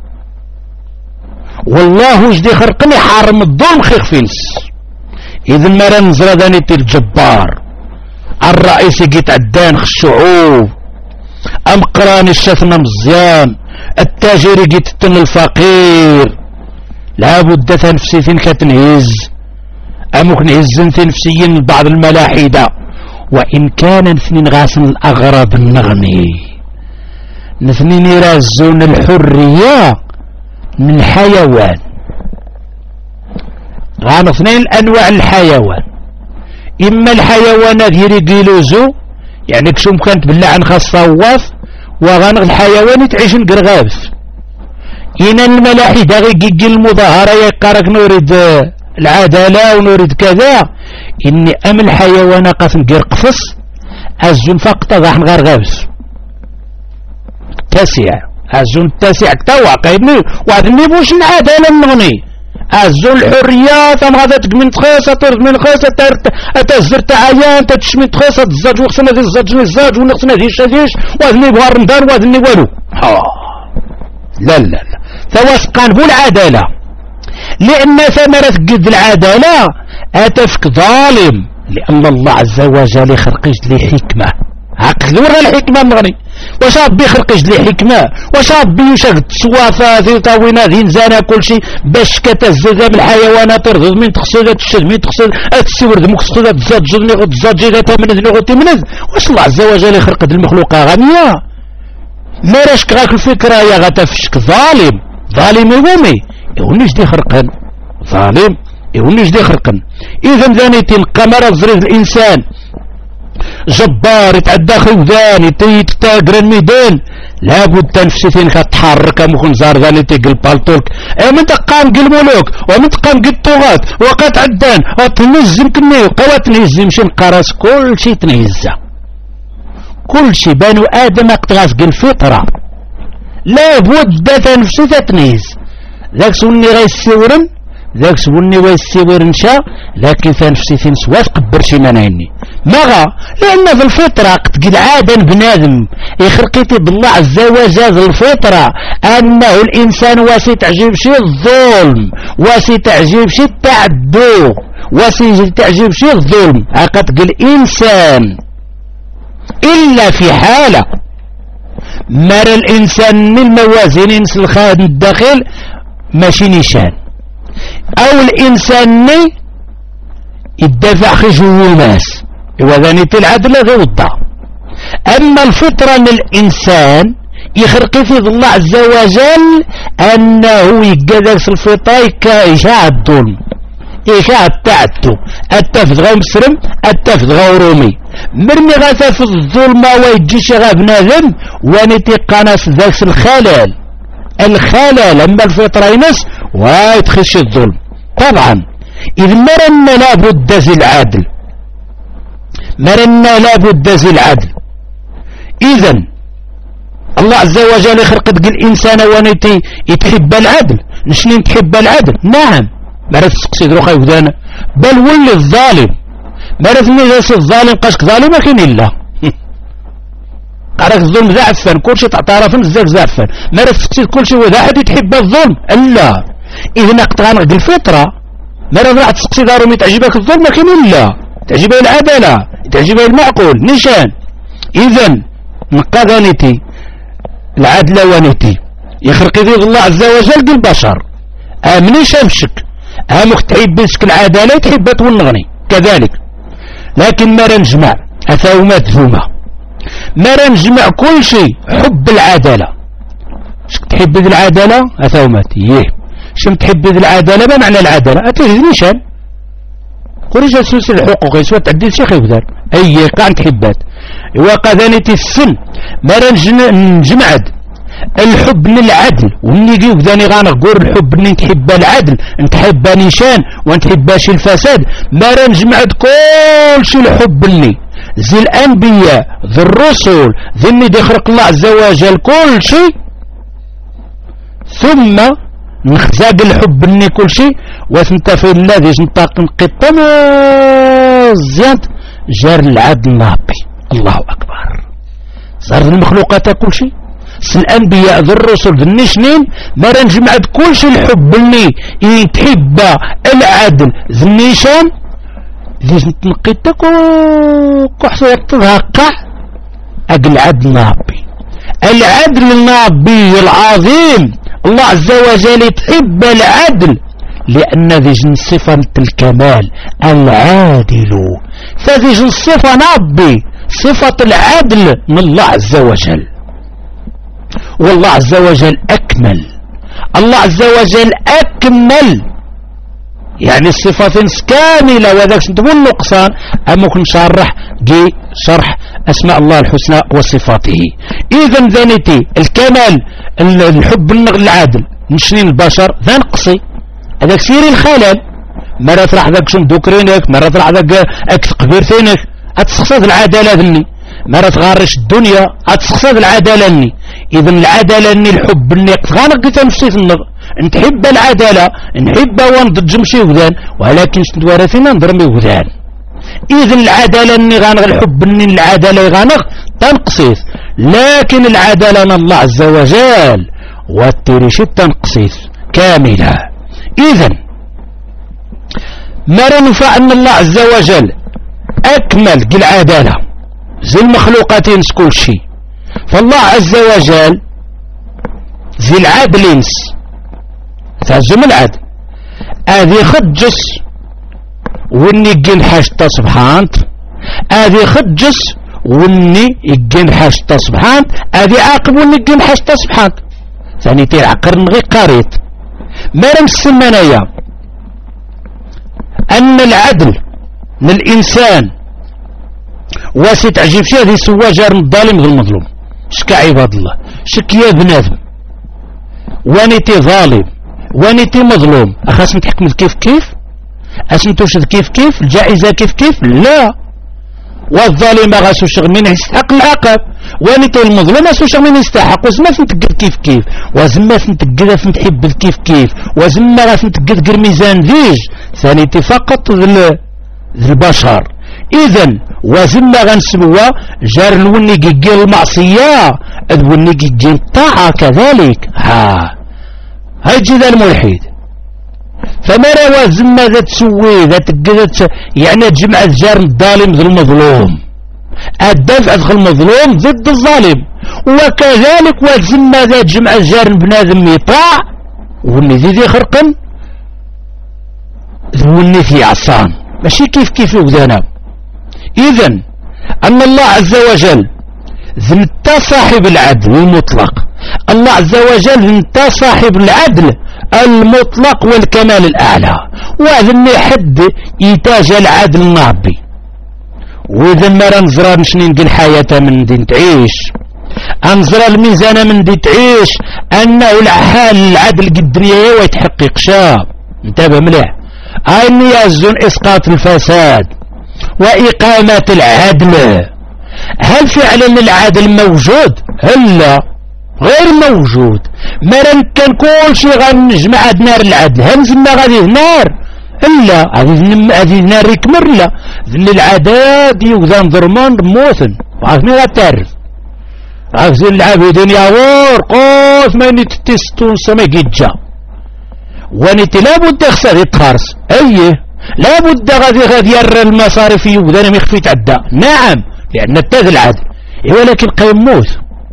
والله جدي خرقن يحرم الظلم خير فينس. إذا ما رنزر داني الجبار الرئيس جيت عدان الشعوب، أم قراني الشثنا مزيان، التاجر جيت تن الفقير، لابد تنفسي كتنهز، أمك نهزن نفسيا بعض الملاحدة، وإن كان اثنين غاسن الأغراب النغني، اثنين يرازون الحرية من الحيوان، غان اثنين الأنواع الحيوان، إما الحيوانات يريقيلوزو يعني كشوم كانت بالله عن خاص صواف، وغان الحيوان يتعيش نقرغابس. إن الملاحدة غيقي المظاهرة يقارك نريد العدالة ونريد كذا، إني أم الحيوان قاف نقير قفص أزون فقط غاح نغرغابس تاسع، أزون التاسع تواقع ابني واحد نبوش العدالة النغني، أزون الحرية ثم غادا تقمن تخاصة ترد من خاصة تزر تعيان تتشمن تخاصة تزاج وخصنا ذي الزاج نزاج ونقصنا ذي شديش واحد نبغى رمضان واحد نبغى لا لا لا ثواسقان بو العدالة، لأن ثمرة قد العدالة أتفك ظالم، لأن الله عز وجل خلق لي حكمة، عقل ورا الحكمة مغني، واش ربي خلق لي حكمة، واش ربي يشغل تسوافا في طاوينة ذي نزانا كل شيء باش كتزاد بالحيوانات ترضض من تقصد تشد من تقصد تسور دمك تقصد تزاد جدني غتزاد جيغا تمنذ ني غتمنذ، واش الله عز وجل خلق المخلوقة غنية ما راش كراك الفكرة يا غتفشك ظالم، ظالم يومي يونيش دي خرقن ظالم يونيش دي خرقن. إذا ذانيتي القمر الزريد الإنسان جبار يتعدى خوذان يتاقر الميدان، لابد تنفسيتين كتحرك مخن زار ذانيتي قل بالطولك من تقام قل ملوك ومن تقام قل طغات وقات عدان وتنزم كني وقوات تنهزم شن قراس كل شي تنهزة، كل شي بانو آدم اقتغاس قل فطرة لابد تنفسيتين تنهز، ذاك سوني غيسيورن ذاك سوني غيسيورن شا، لكن تنفسيتين سواس قبر شي منايني مغا، لأن في الفطرة قد عادا بنادم يخرقيتي بالله عز وجل الفطرة أنه الإنسان واسي تعجب شي الظلم، واسي تعجب شي التعدو، واسي تعجب شي الظلم، عقد الإنسان إلا في حالة مر الإنسان من الموازين ينسل الخادم الداخل ماشي نيشان، أو الإنسان يدفع خجو ناس وذانيت العدل غير وضع. أما الفطرة للإنسان يخرق في الله عز وجل أنه يقدرس الفطرة يشاع الظلم يشاع التعدو، التفت غير مسرم التفت غير رومي مرمي غاثا في الظلمة ويجيش غا بنادم ونتي قناص ذاك الخلل الخلل. أما الفطرة ينس ويتخش الظلم طبعا. إذ مرنا لابد زي العدل، مرنا لابد زي العدل. إذن الله عز وجل خلق الإنسان ونتي يتحب العدل، نشنين تحب العدل؟ نعم مرات تقصد روخا يودانا بل ولي الظالم، مرات ميزاس الظالم قاشك ظالم ما كاين إلا قالك الظلم زعفان كلشي تعترف بزاف زعفان، مرات تقصد كلشي وذا حد يتحب الظلم لا. إذن قد الفطرة مرات راح تسقسي دارهم يتعجبك الظلم ما كاين إلا تعجبها العدالة تعجبها المعقول نيشان. إذن نقاذانيتي العدل ونيتي يخرق فيه الله عز وجل البشر امني شمشك امك تحب بسك العدالة تحب تونغني كذلك، لكن ما نجمع اثاومات ثومة ما نجمع كل شيء حب العدالة. شك تحب العدالة اثاومات يه شم تحب العدالة ما معنى العدالة اتيه نيشان قريجة سلسلة الحقوق يسوى تعديل شيخ يقدر اي قاع تحبات وقذانيتي السن ما نجمعد الحب للعدل ونيجي وذاني غنقول الحب اللي نتحب العدل نتحب نيشان ونتحباش الفساد ما نجمعد كل شيء الحب اللي زي الانبياء ذي الرسل ذي اللي يخلق الله عز وجل كل شيء، ثم نخزاق الحب اللي كل شيء وثنتفي الذي نطاق نقطة زياد جار العدل نابي الله أكبر صار المخلوقات كل شيء، الأنبياء ذو الرسل ذو النشنين ما رنجمع كل شيء الحب اللي يتحب العدل ذو النيشان ليش نتنقيتك وكحصو يتضهقع أقل العدل نابي، العدل النابي العظيم الله عز وجل يتحب العدل لأن ذي جنس صفة الكمال العادل، فذي جنس صفة نابي صفة العدل من الله عز وجل، والله عز وجل أكمل، الله عز وجل أكمل يعني الصفات كاملة وذاك سنتبو النقصان أما كن شرح جي شرح أسماء الله الحسنى وصفاته. إذن ذانيتي الكمال الحب العادل نشنين البشر ذا نقصي هذاك سيري الخلل مرة تروح ذاك شن دوكرينك مرة تروح ذاك أكتقبير ثينك أتسخصد العدالة ذني مرة تغارش الدنيا أتسخصد العدالة ذني. إذن العدالة ذني الحب ذني غانق قلت نفسي النغ نحب العدالة نحب ونضج مشي وذان ولكن شنتوارثين نضرمي وذان. إذن العدالة ذني غانغ الحب ذني العدالة غانغ تنقصيث لكن العدالة من الله عز وجل والتريش تنقصيث كاملة. إذن ما رنفع أن الله عز وجل أكمل العدالة زي المخلوقاتين كل شيء، فالله عز وجل زي العدل ينس تعزم العدل هذه خجس وني يجين حاجة سبحانه هذه خجس وني يجين حاجة سبحانه هذه عاقب وني يجين حاجة سبحانه ثاني تير عقرن غير قاريت ما رمس المنايا أن العدل من الإنسان واسي تعجب شيء هذه سوا جار الظالم ذو المظلوم شكا عباد الله شك يا بنادم وانيتي ظالم وانيتي مظلوم أخاس نتحكم كيف كيف أسنتوش كيف كيف الجائزة كيف كيف لا والظالم غاسو شغل من يستحق العقاب وانيتي المظلوم غاسو شغل من يستحق وزما فنتقد كيف كيف وزما فنتقد فنتحب كيف كيف وزما غاسنتقد قر ميزان ذيج ثانيتي فقط ذي البشر. إذن وزما غنسبوا جار الوني جيجي المعصية الوني جيجي الطاعة كذلك ها هاي جدا الملحد فما روا زما ذا تسوي ذا تقدر يعني تجمع الجار الظالم ذو المظلوم الدفع ذو المظلوم ضد الظالم وكذلك وزما ذا تجمع الجار بنادم يطاع وني ذي ذي خرقا وني في عصان ماشي كيف كيف وذانا. إذن أن الله عز وجل ذنتا صاحب العدل المطلق الله عز وجل ذنتا صاحب العدل المطلق والكمال الأعلى وذني حد يتاج العدل النابي. وإذن ما نزرى نشنين دي الحياة من دين تعيش أنزرى الميزان من دي تعيش أنه الحال العدل الدنيا ويتحقق شاب انتبه مليح أن يزن إسقاط الفساد وإقامة العدل. هل فعلا العدل موجود؟ هلا غير موجود. مرن كان كل شيء غنجمع نار العدل هنزلنا غادي نار إلا هذه نار يكمر لا ذن العداد يوذان ضرمان موثن وعافني غتعرف عافزين العابدين يا ور قوف ما نتتستون سما جيجا ونتي لابد خسر يتخارس أيه لابد غادي غادي يرى المصاريف يوذان مخفي تعدى نعم لأن التاذ العدل ولكن قيموت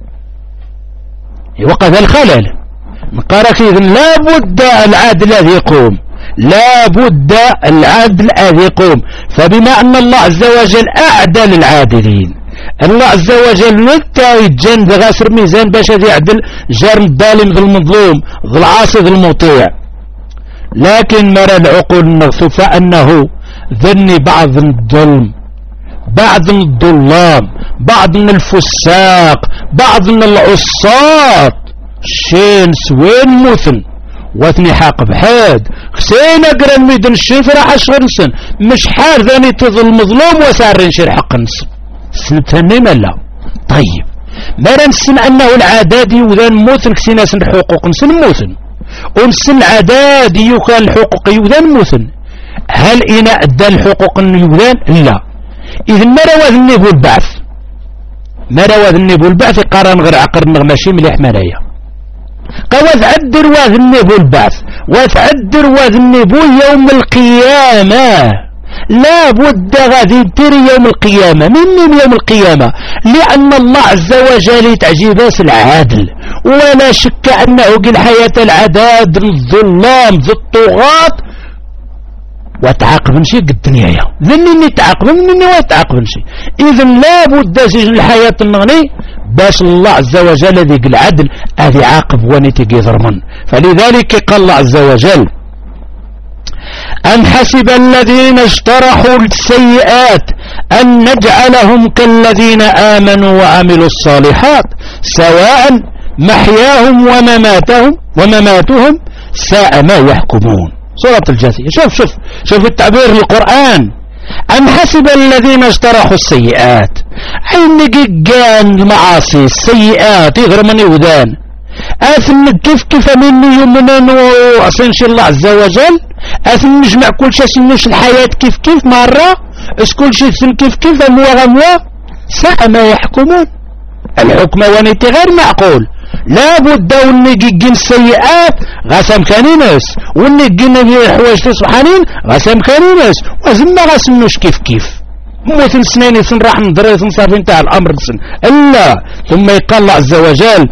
وقد الخلل قالك إذن لابد العدل الذي يقوم لابد العدل الذي يقوم فبما أن الله عز وجل أعدل العادلين الله عز وجل نتا يتجن بغاسر ميزان باش يعدل جار الظالم ذو المظلوم ذو العاصي ذو المطيع. لكن مرى العقول المغصوفة أنه ذني بعض الظلم بعض من الظلام بعض من الفساق بعض من العصاة شين سوين مثن وثني حاق بحاد خسينا قرا الميدان الشيف راح اشغل نسن مش حال ذاني تظل مظلوم وسار نشير حق نسن سنتهني ملا. طيب ما نسن انه العدادي وذان مثن كسينا سن حقوق نسن مثن ونسن العدادي يكان الحقوق يوذان مثن هل إنا أدى الحقوق يوذان؟ لا. إذن ما روا ذنبه البعث ما رواد النبو البعث قران غير عقر ماشي مليح مرايا قواز عدر واذ النبو البعث وتعدر واذ النبو يوم القيامة لا بد غادي دير يوم القيامة. من من يوم القيامة؟ لأن الله عز وجل تعجباس العادل، ولا شك أنه قل حياة العداد الظلام ذو الطغاة وتعاقب شيء قد الدنيا ذنني تعاقب مني ويتعاقب شيء. إذن لا بد زيج الحياة النغني باش الله عز وجل ذيك العدل هذه عاقب ونتيجي ظرمن. فلذلك قال الله عز وجل أم حسب الذين اجترحوا السيئات أن نجعلهم كالذين آمنوا وعملوا الصالحات سواء محياهم ومماتهم ومماتهم ساء ما يحكمون. سورة الجاثية. شوف شوف شوف التعبير القرآن. أم حسب الذين اجترحوا السيئات عين قان المعاصي السيئات يغير من يودان أثن كيف كيف مني يمنان وعصين شاء الله عز وجل أثن نجمع كل شيء سنوش الحياة كيف كيف مرة اس كل شيء سن كيف كيف أموا غموا ساء ما يحكمون. الحكم ونيتي غير معقول. لا بد ونجي السيئات غاسم كاني ناس ونجي حوايج تصبحانين غاسم كاني ناس وزما غاسمنوش كيف كيف موثن سنين سن راح ندري صافي انتهى الامر سن الا. ثم يقال الله عز وجل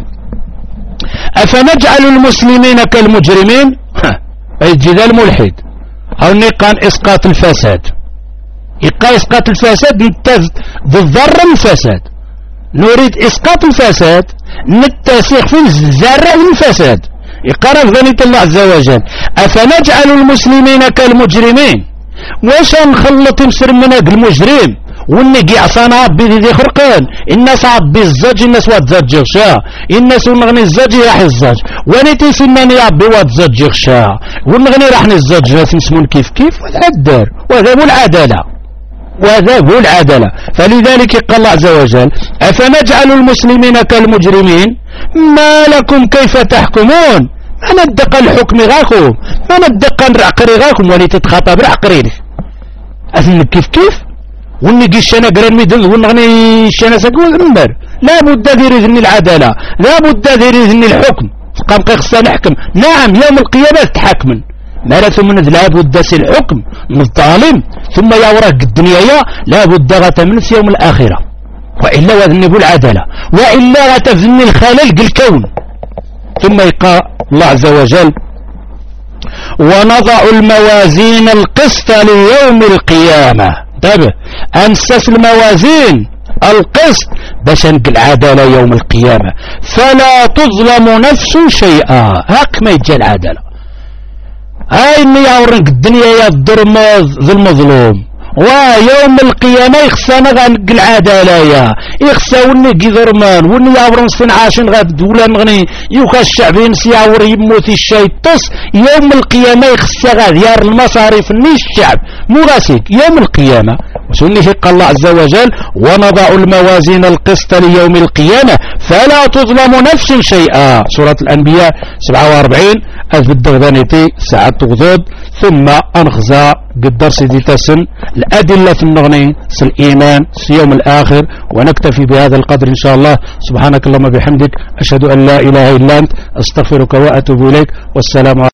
افنجعل المسلمين كالمجرمين الجدال ملحد او نقان اسقاط الفساد يقال اسقاط الفساد نتاز ضد الفساد نريد اسقاط الفساد نتسيخ في الزرع الفساد. يقرأ ذلك الله عز وجل أفنجعل المسلمين كالمجرمين واش نخلط مسر مناق المجرم ونقي عصانا ربي ذي خرقان الناس عبي الزج الناس واتزج غشا الناس ونغني الزج راح الزج ونيتي سناني ربي واتزج غشا ونغني راح نزج اسمون كيف كيف والعدار وهذا هو العدالة وهذا هو العدالة. فلذلك قال الله عز وجل أفنجعل المسلمين كالمجرمين ما لكم كيف تحكمون. ما ندق الحكم غاكم ما ندق العقري غاكم ولي تتخاطب العقري أثن كيف كيف ونجي الشنا قرن ميدن ونغني الشنا سكون المر. لا بد ذي ذن العدالة لا بد ذي ذن الحكم قام قيخصا نحكم. نعم يوم القيامة تحكمن مالك من لا بد سي الحكم من الظالم ثم يورق الدنيا لا بد غتمن في يوم الآخرة وإلا وذنب العدالة وإلا غتفن الخلل الكون. ثم يقال الله عز وجل ونضع الموازين القسط ليوم القيامة. انتبه أنسس الموازين القسط باش العدالة يوم القيامة فلا تظلم نفس شيئا. هاك ما يجي العدالة هاي اللي يورنك الدنيا يا الظلمز ذو المظلوم ويوم القيامة يخسانا غنق العدالة يا يخسا ونقي ظرمان وني يورن سن عاشن غاد ولا نغني يوكا الشعبين سياور يموت الشاي تص يوم القيامة يخسا غاد يار المصاريف نيش الشعب مو راسك يوم القيامة. وسني قال الله عز وجل ونضع الموازين القسط ليوم القيامة فلا تظلم نفس شيئا. سورة الأنبياء سبعة وأربعين أثبت دغدانيتي ساعة تغضب ثم أنخزى قدر سيدي تسن الأدلة في النغني سل الإيمان سيوم الآخر. ونكتفي بهذا القدر إن شاء الله. سبحانك اللهم بحمدك أشهد أن لا إله إلا أنت أستغفرك وأتوب إليك والسلام عليكم.